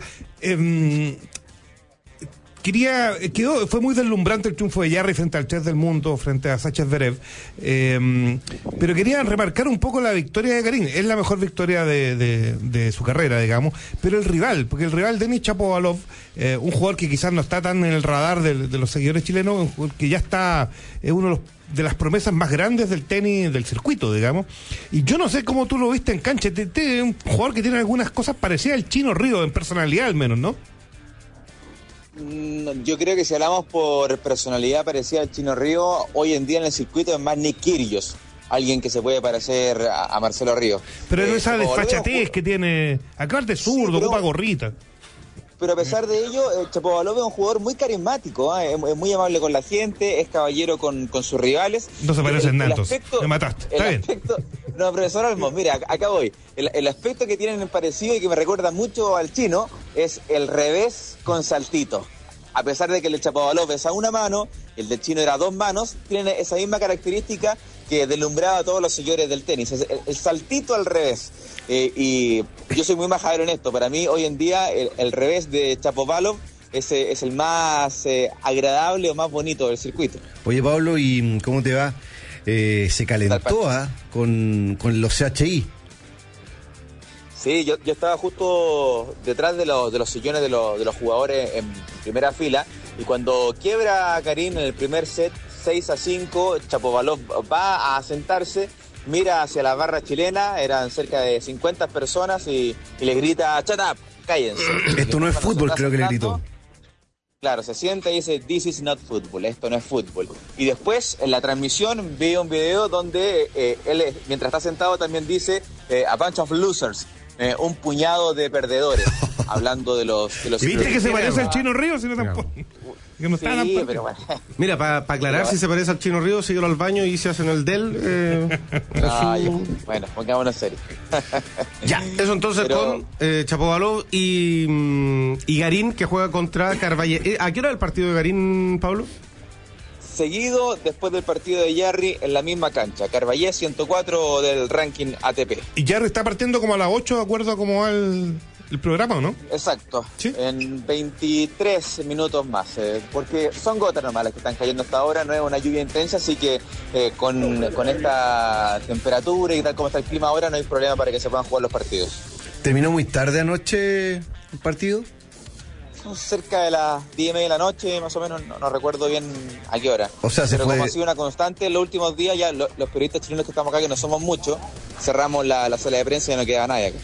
Fue muy deslumbrante el triunfo de Jarry frente al 3 del mundo, frente a Sacha Zverev, pero quería remarcar un poco la victoria de Garín. Es la mejor victoria de su carrera, digamos, pero el rival, porque el rival Denis Shapovalov, un jugador que quizás no está tan en el radar de los seguidores chilenos, un jugador que ya está, es uno de las promesas más grandes del tenis, del circuito, digamos, y yo no sé cómo tú lo viste en cancha, un jugador que tiene algunas cosas parecidas al Chino Río, en personalidad al menos, ¿no?
Yo creo que si hablamos por personalidad parecida al Chino Río, hoy en día en el circuito es más Nick Kyrgios, alguien que se puede parecer a Marcelo Río.
Pero no esa desfachatez que tiene, acá de zurdo, ocupa gorrita.
Pero a pesar de ello, Shapovalov es un jugador muy carismático, es muy amable con la gente, es caballero con sus rivales.
No se parecen tantos, me mataste. Está bien.
No, profesor Olmos, mira, acá voy. El aspecto que tienen en parecido y que me recuerda mucho al chino es el revés con saltito. A pesar de que el de Shapovalov es a una mano, el del chino era a 2 manos, tiene esa misma característica que deslumbraba a todos los señores del tenis, el saltito al revés. Y yo soy muy majadero en esto. Para mí, hoy en día, el revés de Shapovalov es el más agradable o más bonito del circuito.
Oye, Pablo, ¿y cómo te va? Se calentó con los CHI.
Sí, yo estaba justo detrás de los sillones de los jugadores en primera fila, y cuando quiebra Garín en el primer set 6-5, Shapovalov va a sentarse, mira hacia la barra chilena, eran cerca de 50 personas y le grita: "Shut up, cállense".
Esto no es fútbol, creo que le gritó.
Claro, se sienta y dice: "This is not football", esto no es fútbol. Y después, en la transmisión, vi un video donde él, mientras está sentado, también dice "a bunch of losers", un puñado de perdedores, hablando de los
¿Viste que se parece al Chino Río? Si no, tampoco. Que no está
sí, pero bueno.
Mira, para aclarar, si se parece al Chino Río, síguelo al baño y se hacen el del.
Bueno, pongámonos serio.
Ya, eso entonces con Shapovalov y Garín, que juega contra Carballés. ¿A qué hora el partido de Garín, Pablo?
Seguido después del partido de Jarry en la misma cancha. Carballés 104 del ranking ATP.
Y Jarry está partiendo como a las 8, de acuerdo a cómo va el programa, ¿no?
Exacto.
¿Sí?
En 23 minutos más. Porque son gotas normales que están cayendo hasta ahora, no es una lluvia intensa, así que con esta temperatura y tal como está el clima ahora, no hay problema para que se puedan jugar los partidos.
¿Terminó muy tarde anoche el partido?
Cerca de las 10:30 de la noche, más o menos, no recuerdo bien a qué hora.
O sea,
pero como ha sido una constante, los últimos días ya los periodistas chilenos que estamos acá, que no somos muchos, cerramos la sala de prensa y no queda nadie acá.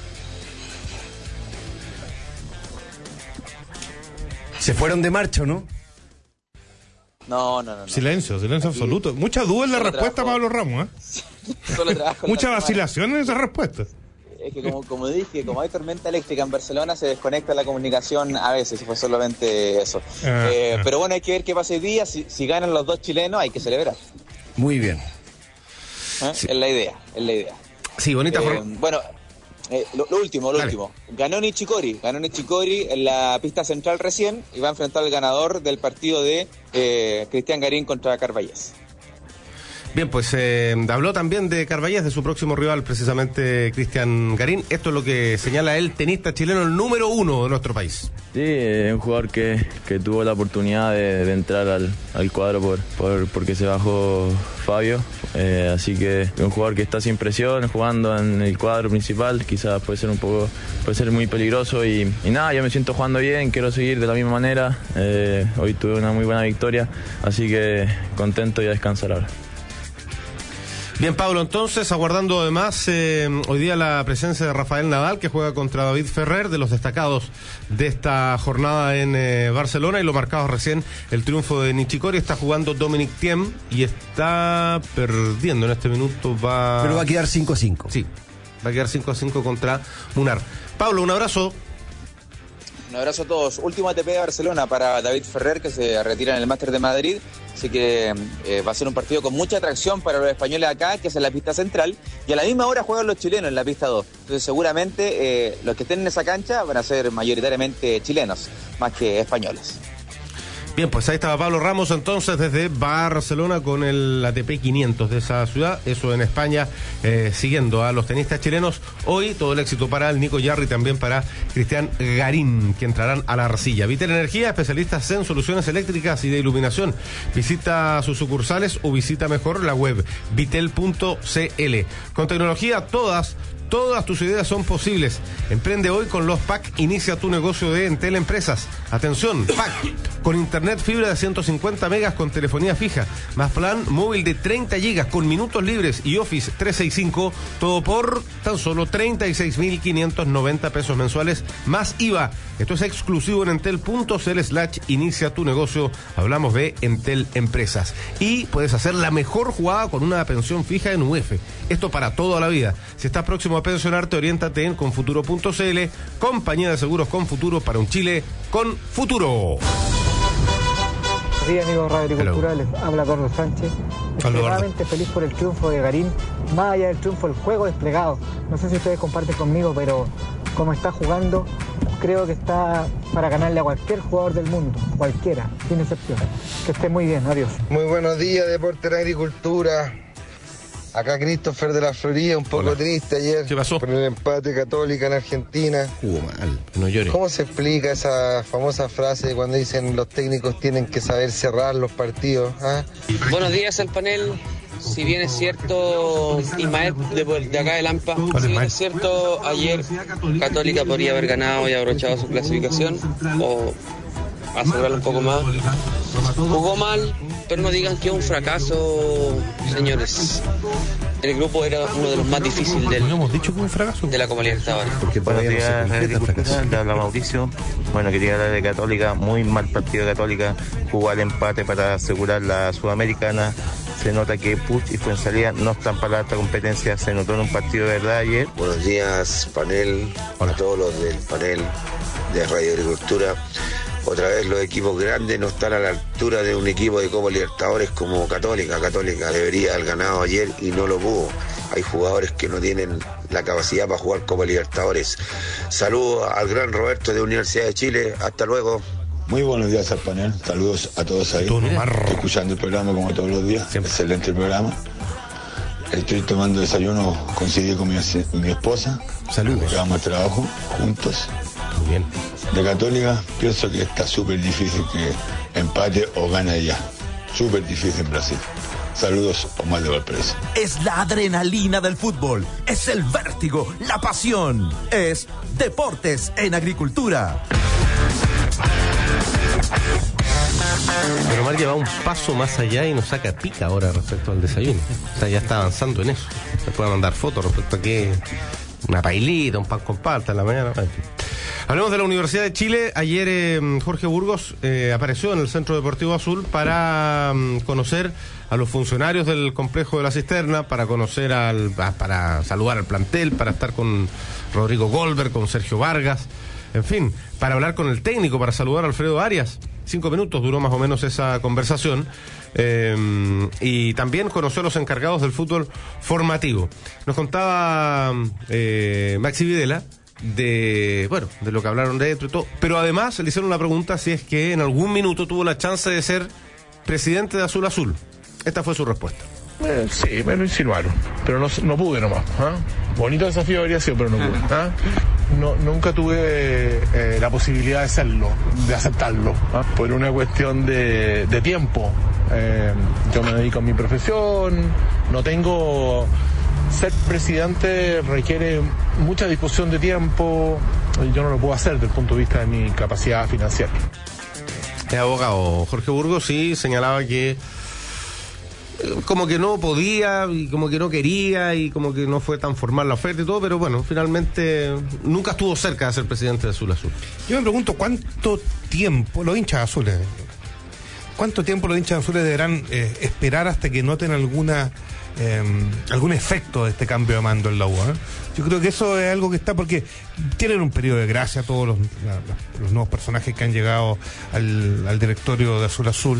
¿Se fueron de marcha o no?
No.
Silencio absoluto. Mucha duda en la respuesta, Pablo Ramos,
Solo trabajo.
Mucha vacilación en esa respuesta.
Es que como dije, como hay tormenta eléctrica en Barcelona, se desconecta la comunicación a veces, y fue solamente eso. Pero bueno, hay que ver qué pasa hoy día. Si ganan los dos chilenos, hay que celebrar.
Muy bien.
Sí. Es la idea.
Sí, bonita forma.
Bueno, lo último. Ganó Nishikori en la pista central recién, y va a enfrentar al ganador del partido de Cristian Garín contra Carballés.
Bien, pues habló también de Carballés, de su próximo rival, precisamente Cristian Garín. Esto es lo que señala el tenista chileno, el número 1 de nuestro país.
Sí, es un jugador que tuvo la oportunidad de entrar al cuadro porque se bajó Fabio. Así que es un jugador que está sin presión, jugando en el cuadro principal. Quizás puede ser muy peligroso. Y nada, yo me siento jugando bien, quiero seguir de la misma manera. Hoy tuve una muy buena victoria, así que contento y a descansar ahora.
Bien, Pablo, entonces, aguardando además hoy día la presencia de Rafael Nadal, que juega contra David Ferrer, de los destacados de esta jornada en Barcelona, y lo marcaba recién el triunfo de Nishikori. Está jugando Dominic Thiem y está perdiendo en este minuto.
Pero va a quedar 5-5.
Sí, va a quedar 5-5 contra Munar. Pablo, un abrazo.
Un abrazo a todos. Último ATP de Barcelona para David Ferrer, que se retira en el Máster de Madrid. Así que va a ser un partido con mucha atracción para los españoles acá, que es en la pista central. Y a la misma hora juegan los chilenos en la pista 2. Entonces seguramente los que estén en esa cancha van a ser mayoritariamente chilenos, más que españoles.
Bien, pues ahí estaba Pablo Ramos entonces desde Barcelona con el ATP 500 de esa ciudad, eso en España, siguiendo a los tenistas chilenos. Hoy todo el éxito para el Nico Yarri, también para Cristian Garín, que entrarán a la arcilla. Vitel Energía, especialistas en soluciones eléctricas y de iluminación. Visita sus sucursales o visita mejor la web vitel.cl. Con tecnología todas tus ideas son posibles. Emprende hoy con los PAC. Inicia tu negocio de Entel Empresas. Atención, PAC, con internet fibra de 150 megas con telefonía fija, más plan móvil de 30 gigas con minutos libres y Office 365, todo por tan solo 36.590 pesos mensuales más IVA. Esto es exclusivo en entel.cl/inicia tu negocio. Hablamos de Entel Empresas. Y puedes hacer la mejor jugada con una pensión fija en UEF. Esto para toda la vida. Si estás próximo a pensionarte, oriéntate en confuturo.cl, compañía de seguros con futuro para un Chile con futuro.
Buenos días, amigos radioculturales. Habla Eduardo Sánchez. Extremadamente feliz por el triunfo de Garín, más allá del triunfo, el juego desplegado. No sé si ustedes comparten conmigo, pero como está jugando, creo que está para ganarle a cualquier jugador del mundo, cualquiera, sin excepción. Que esté muy bien, adiós.
Muy buenos días, Deporte en Agricultura. Acá Christopher de la Florida, un poco triste ayer.
¿Qué pasó?
Por el empate Católica en Argentina.
Jugó mal,
no llores.
¿Cómo se explica esa famosa frase cuando dicen los técnicos tienen que saber cerrar los partidos?
Buenos días al panel. Si bien es cierto, Ismael de acá de Lampa, si bien es cierto, ayer Católica podría haber ganado y abrochado su clasificación o asegurarlo un poco más. Jugó mal, pero no digan que es un fracaso, señores. El grupo era uno de los más difíciles de la Copa Libertadores.
Buenos días, te habla Mauricio. Bueno, quería hablar de Católica. Muy mal partido de Católica. Jugó al empate para asegurar la Sudamericana. Se nota que Puch y Fuenzalía no están para esta competencia. Se notó en un partido de verdad ayer.
Buenos días, panel. A todos los del panel de Radio Agricultura. Otra vez los equipos grandes no están a la altura de un equipo de Copa Libertadores como Católica. Católica debería haber ganado ayer y no lo pudo. Hay jugadores que no tienen la capacidad para jugar Copa Libertadores. Saludos al gran Roberto de Universidad de Chile. Hasta luego.
Muy buenos días al panel. Saludos a todos ahí. Escuchando el programa como todos los días. Siempre. Excelente el programa. Estoy tomando desayuno, coincidí con mi esposa.
Saludos.
Vamos al trabajo juntos.
Muy bien.
De Católica, pienso que está súper difícil que empate o gane ya. Súper difícil en Brasil. Saludos, Omar de Valparaíso.
Es la adrenalina del fútbol, es el vértigo, la pasión, es Deportes en Agricultura.
Pero Omar lleva un paso más allá y nos saca pica ahora respecto al desayuno. O sea, ya está avanzando en eso. Se puede mandar fotos respecto a que una pailita, un pan con palta en la mañana. Hablemos de la Universidad de Chile. Ayer Jorge Burgos apareció en el Centro Deportivo Azul para conocer a los funcionarios del complejo de la Cisterna, para conocer para saludar al plantel, para estar con Rodrigo Goldberg, con Sergio Vargas, en fin, para hablar con el técnico, para saludar a Alfredo Arias. 5 minutos duró más o menos esa conversación. Y también conoció a los encargados del fútbol formativo. Nos contaba Maxi Videla de lo que hablaron de esto y todo, pero además le hicieron una pregunta si es que en algún minuto tuvo la chance de ser presidente de Azul Azul. Esta fue su respuesta.
Sí, me lo insinuaron, pero no pude nomás. Bonito desafío habría sido, pero no pude. Nunca tuve la posibilidad de hacerlo, de aceptarlo, por una cuestión de tiempo. Yo me dedico a mi profesión, no tengo... Ser presidente requiere mucha disposición de tiempo y yo no lo puedo hacer desde el punto de vista de mi capacidad financiera.
El abogado Jorge Burgos sí señalaba que como que no podía y como que no quería y como que no fue tan formal la oferta y todo, pero bueno, finalmente nunca estuvo cerca de ser presidente de Azul Azul.
Yo me pregunto cuánto tiempo los hinchas azules deberán esperar hasta que noten algún efecto de este cambio de mando en la U. Yo creo que eso es algo que está, porque tienen un periodo de gracia todos los nuevos personajes que han llegado al directorio de Azul Azul.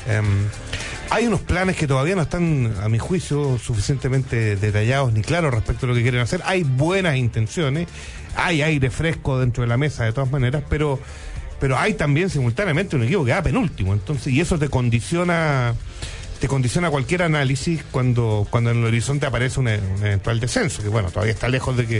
Hay unos planes que todavía no están, a mi juicio, suficientemente detallados ni claros respecto a lo que quieren hacer. Hay buenas intenciones, hay aire fresco dentro de la mesa de todas maneras, pero hay también simultáneamente un equipo que va penúltimo, entonces, y eso te condiciona cualquier análisis cuando en el horizonte aparece un eventual descenso, que bueno, todavía está lejos de que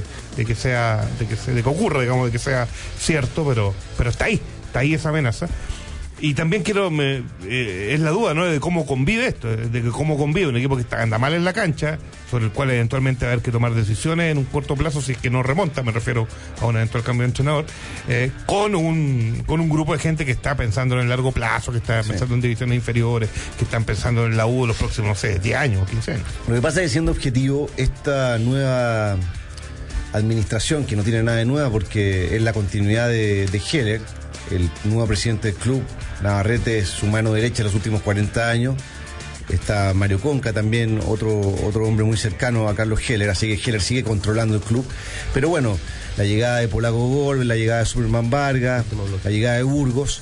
ocurra, digamos, de que sea cierto, pero está ahí esa amenaza. Y también es la duda, ¿no?, de cómo convive esto, de cómo convive un equipo que anda mal en la cancha, sobre el cual eventualmente va a haber que tomar decisiones en un corto plazo, si es que no remonta, me refiero a un eventual cambio de entrenador, con un grupo de gente que está pensando en el largo plazo, que está pensando en divisiones inferiores, que están pensando en la U de los próximos, no sé, 10 años o 15 años.
Lo que pasa es que, siendo objetivo, esta nueva administración, que no tiene nada de nueva porque es la continuidad de Heller, el nuevo presidente del club. Navarrete es su mano derecha en los últimos 40 años. Está Mario Conca también, otro hombre muy cercano a Carlos Heller, así que Heller sigue controlando el club. Pero bueno, la llegada de Polaco Golbe, la llegada de Superman Vargas, la llegada de Burgos,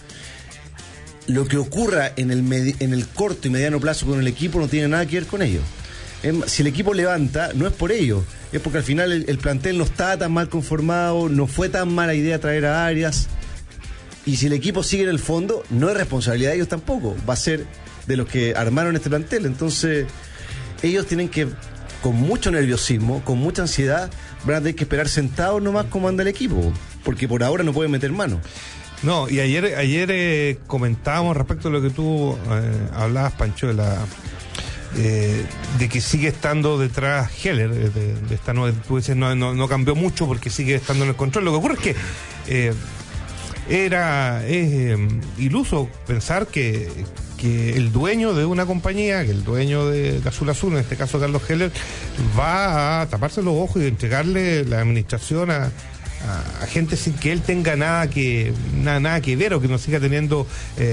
lo que ocurra en el corto y mediano plazo con el equipo no tiene nada que ver con ello. Si el equipo levanta, no es por ello, es porque al final el plantel no está tan mal conformado, no fue tan mala idea traer a Arias. Y si el equipo sigue en el fondo, no es responsabilidad de ellos tampoco, va a ser de los que armaron este plantel. Entonces, ellos tienen que, con mucho nerviosismo, con mucha ansiedad, van a tener que esperar sentados nomás cómo anda el equipo, porque por ahora no pueden meter mano.
No, y ayer comentábamos respecto a lo que tú hablabas, Pancho, de que sigue estando detrás Heller, de esta nueva, tú dices, no cambió mucho porque sigue estando en el control. Lo que ocurre es que es iluso pensar que el dueño de una compañía, que el dueño de Azul Azul, en este caso Carlos Heller, va a taparse los ojos y entregarle la administración a gente sin que él tenga nada que ver, o que no siga teniendo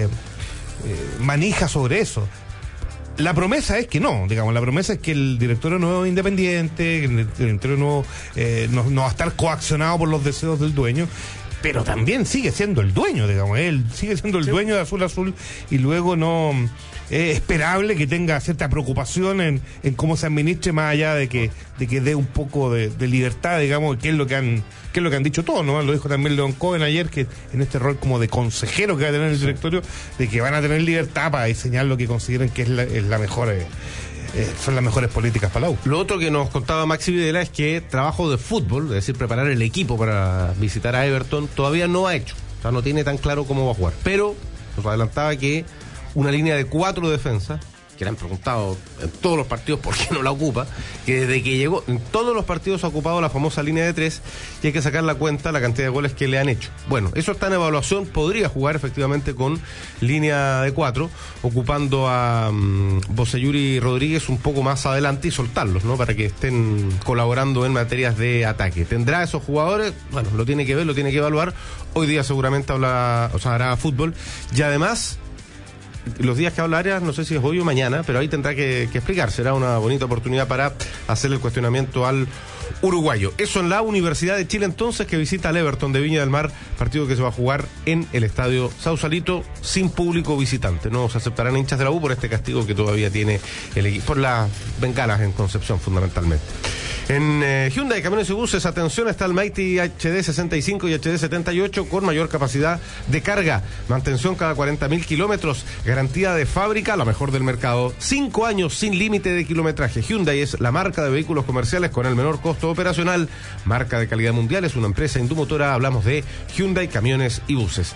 manija sobre eso. La promesa es que no, digamos, la promesa es que el directorio nuevo es independiente, que el directorio nuevo no va a estar coaccionado por los deseos del dueño, pero también sigue siendo el dueño, digamos, él sigue siendo el dueño de Azul Azul, y luego no es esperable que tenga cierta preocupación en cómo se administre, más allá de que dé un poco de libertad, digamos, que es lo que han dicho todos, ¿no? Lo dijo también León Cohen ayer, que en este rol como de consejero que va a tener el directorio, de que van a tener libertad para diseñar lo que consideren que es la mejor son las mejores políticas para la U.
Lo otro que nos contaba Maxi Videla es que trabajo de fútbol, es decir, preparar el equipo para visitar a Everton, todavía no ha hecho. O sea, no tiene tan claro cómo va a jugar. Pero nos adelantaba que una línea de 4 defensas, que le han preguntado en todos los partidos por qué no la ocupa, que desde que llegó, en todos los partidos ha ocupado la famosa línea de 3, y hay que sacar la cuenta la cantidad de goles que le han hecho. Bueno, eso está en evaluación, podría jugar efectivamente con línea de 4, ocupando a Bocelluri Rodríguez un poco más adelante y soltarlos, ¿no?, para que estén colaborando en materias de ataque. ¿Tendrá esos jugadores? Bueno, lo tiene que ver, lo tiene que evaluar. Hoy día seguramente hará fútbol, y además los días que habla Arias, no sé si es hoy o mañana, pero ahí tendrá que explicar. Será una bonita oportunidad para hacer el cuestionamiento al uruguayo. Eso en la Universidad de Chile, entonces, que visita al Everton de Viña del Mar, partido que se va a jugar en el estadio Sausalito, sin público visitante. No se aceptarán hinchas de la U por este castigo que todavía tiene el equipo, por las bengalas en Concepción, fundamentalmente. En Hyundai Camiones y Buses, atención, está el Mighty HD 65 y HD 78 con mayor capacidad de carga, mantención cada 40.000 kilómetros, garantía de fábrica, la mejor del mercado, 5 años sin límite de kilometraje. Hyundai es la marca de vehículos comerciales con el menor costo operacional, marca de calidad mundial, es una empresa indumotora. Hablamos de Hyundai Camiones y Buses.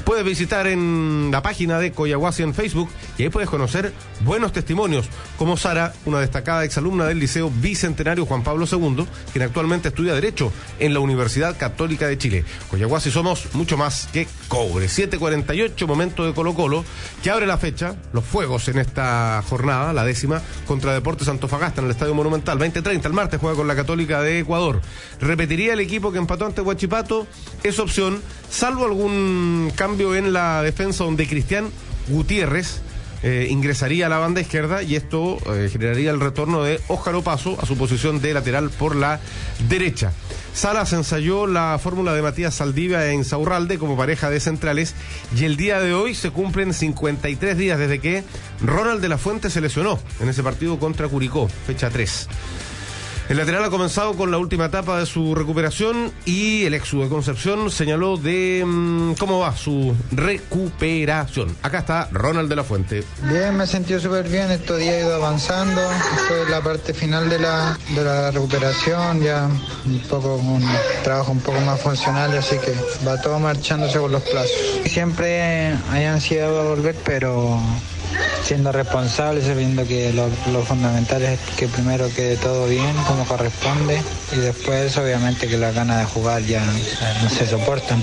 Puedes visitar en la página de Coyahuasi en Facebook y ahí puedes conocer buenos testimonios, como Sara, una destacada exalumna del Liceo Bicentenario Juan Pablo II, quien actualmente estudia Derecho en la Universidad Católica de Chile. Coyahuasi somos mucho más que cobre. 7:48, momento de Colo-Colo, que abre la fecha, los fuegos en esta jornada, la 10ª, contra Deportes Antofagasta en el Estadio Monumental. 20:30, el martes juega con la Católica de Ecuador. Repetiría el equipo que empató ante Huachipato, es opción, salvo algún cambio en la defensa donde Cristian Gutiérrez ingresaría a la banda izquierda, y esto generaría el retorno de Óscar Opaso a su posición de lateral por la derecha. Salas ensayó la fórmula de Matías Saldivia en Saurralde como pareja de centrales, y el día de hoy se cumplen 53 días desde que Ronald de la Fuente se lesionó en ese partido contra Curicó, fecha 3. El lateral ha comenzado con la última etapa de su recuperación y el ex de Concepción señaló de cómo va su recuperación. Acá está Ronald de la Fuente.
Bien, me he sentido súper bien, estos días he ido avanzando, estoy en la parte final de la recuperación, ya un poco un trabajo un poco más funcional, así que va todo marchándose con los plazos. Siempre hay ansiedad de volver, pero siendo responsable, sabiendo que lo fundamental es que primero quede todo bien como corresponde, y después obviamente que las ganas de jugar ya no se soportan.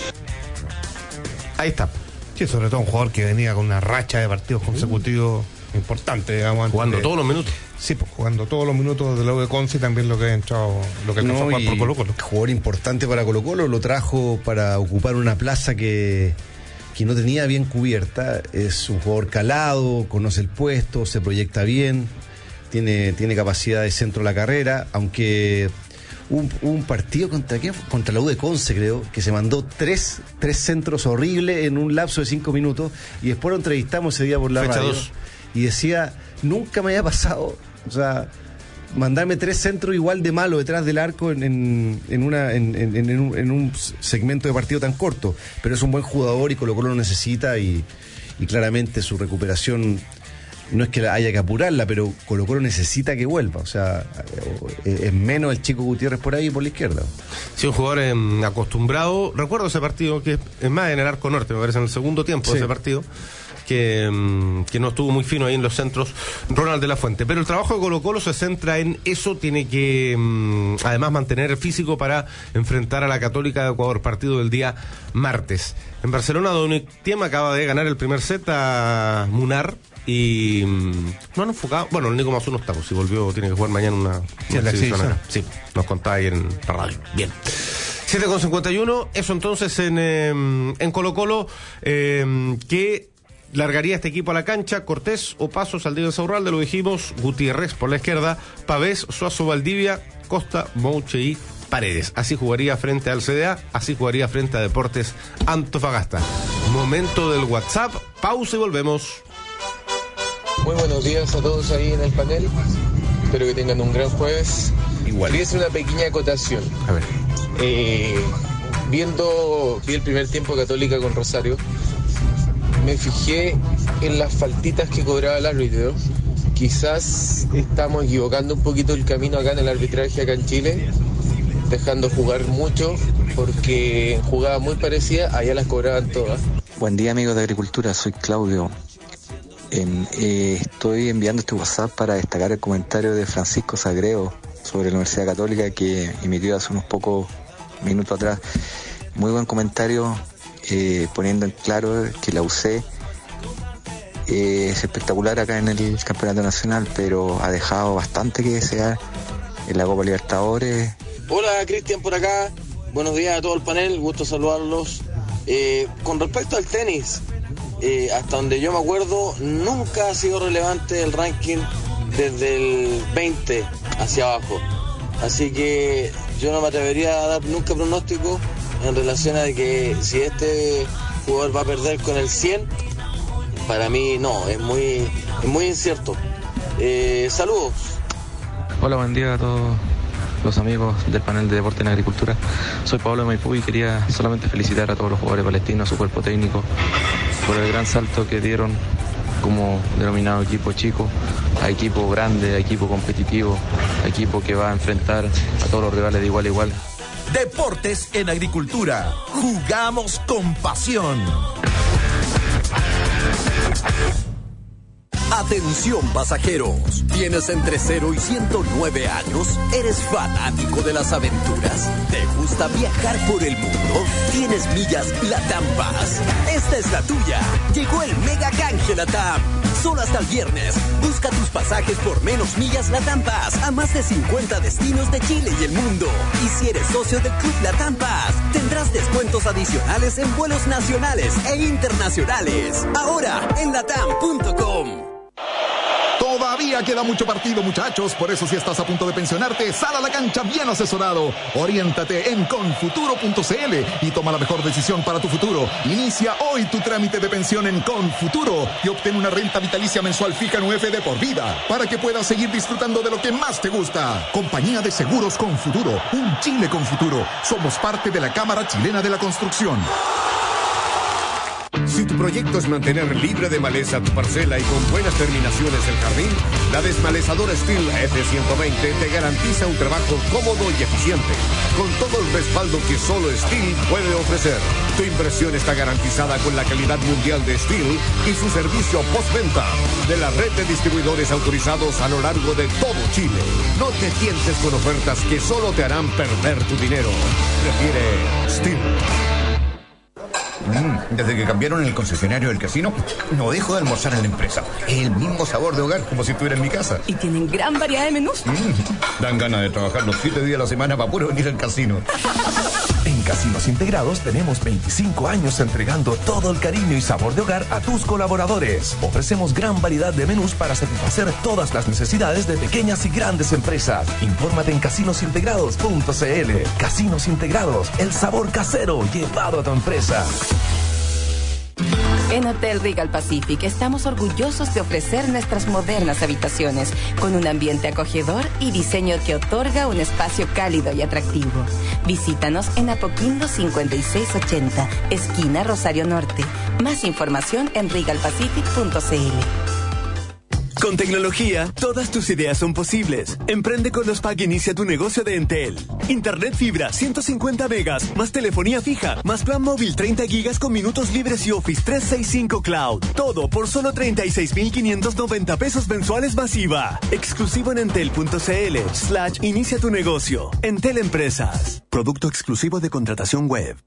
Ahí está.
Sí, sobre todo un jugador que venía con una racha de partidos consecutivos importante, digamos.
Jugando todos los minutos.
Sí, pues jugando todos los minutos de la U de Conce, y también lo que ha entrado, lo que alcanzó a jugar por Colo-Colo.
Jugador importante para Colo-Colo, lo trajo para ocupar una plaza que no tenía bien cubierta. Es un jugador calado, conoce el puesto, se proyecta bien, tiene capacidad de centro de la carrera, aunque un partido contra la U de Conce, creo, que se mandó tres centros horribles en un lapso de 5 minutos, y después lo entrevistamos ese día por la radio, y decía, nunca me había pasado, o sea, mandarme 3 centros igual de malo detrás del arco en un segmento de partido tan corto. Pero es un buen jugador y Colo-Colo lo necesita, y claramente su recuperación no es que haya que apurarla, pero Colo-Colo necesita que vuelva. O sea, es menos el Chico Gutiérrez por ahí, por la izquierda.
Sí, un jugador acostumbrado. Recuerdo ese partido, que es más en el arco norte, me parece, en el segundo tiempo de ese partido, que no estuvo muy fino ahí en los centros Ronald de la Fuente. Pero el trabajo de Colo-Colo se centra en eso, tiene que además mantener el físico para enfrentar a la Católica de Ecuador, partido del día martes. En Barcelona, Dominic Thiem acaba de ganar el primer set a Munar, y no han enfocado. Bueno, el Nico Mazú no está, pues si volvió, tiene que jugar mañana una exhibición acá. Sí, nos contaba ahí en la radio. Bien. 7:51, eso entonces en Colo-Colo, que largaría este equipo a la cancha: Cortés, Opaso, Saldivia, Saurralde, lo dijimos, Gutiérrez por la izquierda, Pavés, Suazo, Valdivia, Costa, Mouche y Paredes. Así jugaría frente al CDA, así jugaría frente a Deportes Antofagasta. Momento del WhatsApp, pausa y volvemos.
Muy buenos días a todos ahí en el panel, espero que tengan un gran jueves.
Igual.
Quería hacer una pequeña acotación.
A ver.
Vi el primer tiempo de Católica con Rosario, me fijé en las faltitas que cobraba el árbitro. Quizás estamos equivocando un poquito el camino acá en el arbitraje acá en Chile, dejando jugar mucho, porque jugaban muy parecidas, allá las cobraban todas.
Buen día, amigos de Agricultura, soy Claudio. Estoy enviando este WhatsApp para destacar el comentario de Francisco Sagreo sobre la Universidad Católica, que emitió hace unos pocos minutos atrás. Muy buen comentario, poniendo en claro que la UC es espectacular acá en el Campeonato Nacional, pero ha dejado bastante que desear en la Copa Libertadores.
Hola, Cristian por acá, buenos días a todo el panel, gusto saludarlos. Con respecto al tenis, hasta donde yo me acuerdo, nunca ha sido relevante el ranking desde el 20 hacia abajo. Así que yo no me atrevería a dar nunca pronóstico en relación a que si este jugador va a perder con el 100. Para mí no, es muy incierto. Saludos.
Hola, buen día a todos los amigos del panel de Deporte en Agricultura. Soy Pablo de Maipú y quería solamente felicitar a todos los jugadores palestinos, a su cuerpo técnico, por el gran salto que dieron como denominado equipo chico a equipo grande, a equipo competitivo, a equipo que va a enfrentar a todos los rivales de igual a igual.
Deportes en Agricultura. Jugamos con pasión.
Atención pasajeros, ¿tienes entre 0 y 109 años? ¿Eres fanático de las aventuras? ¿Te gusta viajar por el mundo? ¿Tienes millas LATAM Pass? Esta es la tuya. Llegó el mega canje LATAM. Solo hasta el viernes. Busca tus pasajes por menos millas LATAM Pass a más de 50 destinos de Chile y el mundo. Y si eres socio del Club LATAM Pass, tendrás descuentos adicionales en vuelos nacionales e internacionales. Ahora en latam.com.
Todavía queda mucho partido, muchachos. Por eso, si estás a punto de pensionarte, sal a la cancha bien asesorado. Oriéntate en confuturo.cl y toma la mejor decisión para tu futuro. Inicia hoy tu trámite de pensión en Confuturo y obtén una renta vitalicia mensual fija en UF de por vida para que puedas seguir disfrutando de lo que más te gusta. Compañía de Seguros Confuturo, un Chile con futuro. Somos parte de la Cámara Chilena de la Construcción.
Si tu proyecto es mantener libre de maleza tu parcela y con buenas terminaciones el jardín, la desmalezadora Stihl F120 te garantiza un trabajo cómodo y eficiente, con todo el respaldo que solo Stihl puede ofrecer. Tu inversión está garantizada con la calidad mundial de Stihl y su servicio postventa de la red de distribuidores autorizados a lo largo de todo Chile. No te tientes con ofertas que solo te harán perder tu dinero. Prefiere Stihl.
Desde que cambiaron el concesionario del casino, no dejo de almorzar en la empresa. El mismo sabor de hogar, como si estuviera en mi casa.
Y tienen gran variedad de menús.
Dan ganas de trabajar los 7 días a la semana para puro venir al casino.
En Casinos Integrados tenemos 25 años entregando todo el cariño y sabor de hogar a tus colaboradores. Ofrecemos gran variedad de menús para satisfacer todas las necesidades de pequeñas y grandes empresas. Infórmate en casinosintegrados.cl. Casinos Integrados, el sabor casero llevado a tu empresa.
En Hotel Regal Pacific estamos orgullosos de ofrecer nuestras modernas habitaciones con un ambiente acogedor y diseño que otorga un espacio cálido y atractivo. Visítanos en Apoquindo 5680, esquina Rosario Norte. Más información en regalpacific.cl.
Con tecnología, todas tus ideas son posibles. Emprende con los PAC y inicia tu negocio de Entel. Internet fibra, 150 megas, más telefonía fija, más plan móvil 30 gigas con minutos libres y Office 365 Cloud. Todo por solo 36,590 pesos mensuales masiva. Exclusivo en entel.cl/inicia tu negocio. Entel Empresas. Producto exclusivo de contratación web.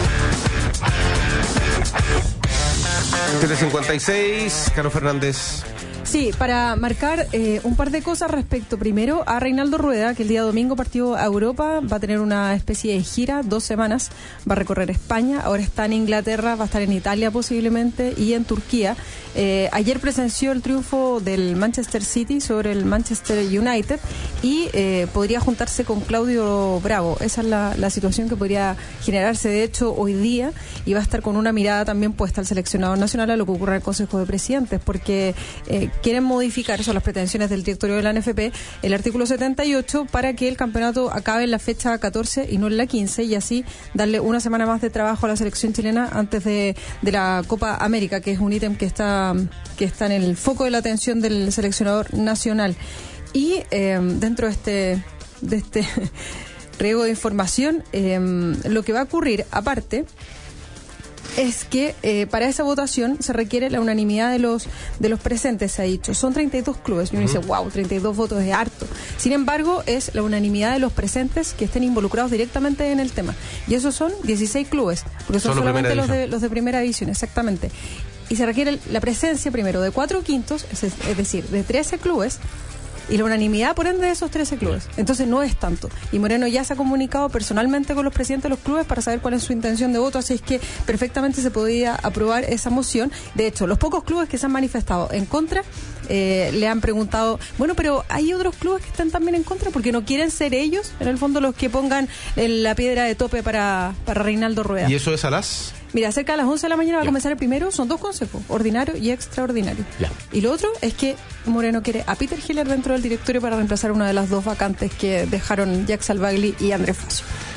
7:56, Carlos Fernández.
Sí, para marcar un par de cosas respecto primero a Reinaldo Rueda, que el día domingo partió a Europa, va a tener una especie de gira, 2 semanas, va a recorrer España, ahora está en Inglaterra, va a estar en Italia posiblemente y en Turquía. Ayer presenció el triunfo del Manchester City sobre el Manchester United y podría juntarse con Claudio Bravo. Esa es la situación que podría generarse, de hecho, hoy día, y va a estar con una mirada también puesta al seleccionador nacional a lo que ocurre en el Consejo de Presidentes, porque quieren modificar, son las pretensiones del directorio de la NFP, el artículo 78 para que el campeonato acabe en la fecha 14 y no en la 15 y así darle una semana más de trabajo a la selección chilena antes de la Copa América, que es un ítem que está en el foco de la atención del seleccionador nacional. Y dentro de este riego de información, lo que va a ocurrir aparte es que para esa votación se requiere la unanimidad de los presentes, se ha dicho. Son 32 clubes. Y uno dice, wow, 32 votos es harto. Sin embargo, es la unanimidad de los presentes que estén involucrados directamente en el tema. Y esos son 16 clubes, porque son solamente los de primera división, exactamente. Y se requiere la presencia primero de 4/5, es decir, de 13 clubes, y la unanimidad, por ende, de esos 13 clubes. Entonces no es tanto. Y Moreno ya se ha comunicado personalmente con los presidentes de los clubes para saber cuál es su intención de voto, así es que perfectamente se podría aprobar esa moción. De hecho, los pocos clubes que se han manifestado en contra le han preguntado, bueno, pero hay otros clubes que están también en contra porque no quieren ser ellos, en el fondo, los que pongan la piedra de tope para Reinaldo Rueda.
¿Y eso es a las...?
Mira, cerca de las 11 de la mañana va a comenzar el primero, son 2 consejos, ordinario y extraordinario. Y lo otro es que Moreno quiere a Peter Hiller dentro del directorio para reemplazar una de las 2 vacantes que dejaron Jack Salvagli y Andrés Facio.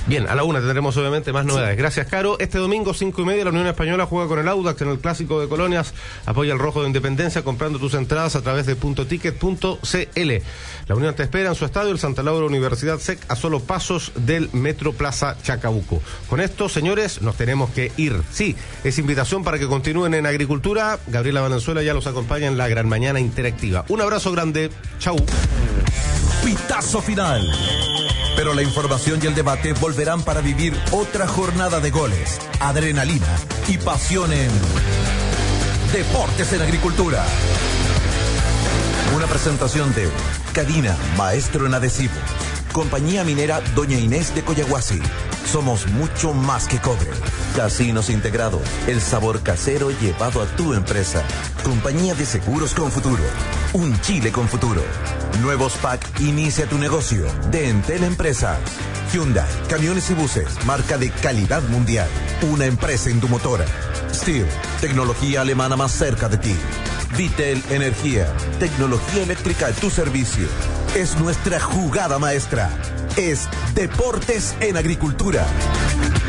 Bien, a la 1 tendremos obviamente más novedades. Gracias, Caro. Este domingo, 5:30, la Unión Española juega con el Audax en el Clásico de Colonias. Apoya el Rojo de Independencia comprando tus entradas a través de puntoticket.cl. La Unión te espera en su estadio, el Santa Laura Universidad SEC, a solo pasos del Metro Plaza Chacabuco. Con esto, señores, nos tenemos que ir. Sí, es invitación para que continúen en Agricultura. Gabriela Valenzuela ya los acompaña en la Gran Mañana Interactiva. Un abrazo grande. Chau.
Pitazo final. Pero la información y el debate volverán para vivir otra jornada de goles, adrenalina y pasión en Deportes en Agricultura. Una presentación de Cadina, maestro en adhesivo. Compañía minera Doña Inés de Coyahuasi. Somos mucho más que cobre. Casinos Integrados, el sabor casero llevado a tu empresa. Compañía de Seguros con Futuro. Un Chile con futuro. Nuevos PAC, inicia tu negocio. De Entel Empresa. Hyundai, camiones y buses, marca de calidad mundial. Una empresa indumotora. Steel, tecnología alemana más cerca de ti. Vitel Energía, tecnología eléctrica a tu servicio. Es nuestra jugada maestra. Es Deportes en Agricultura.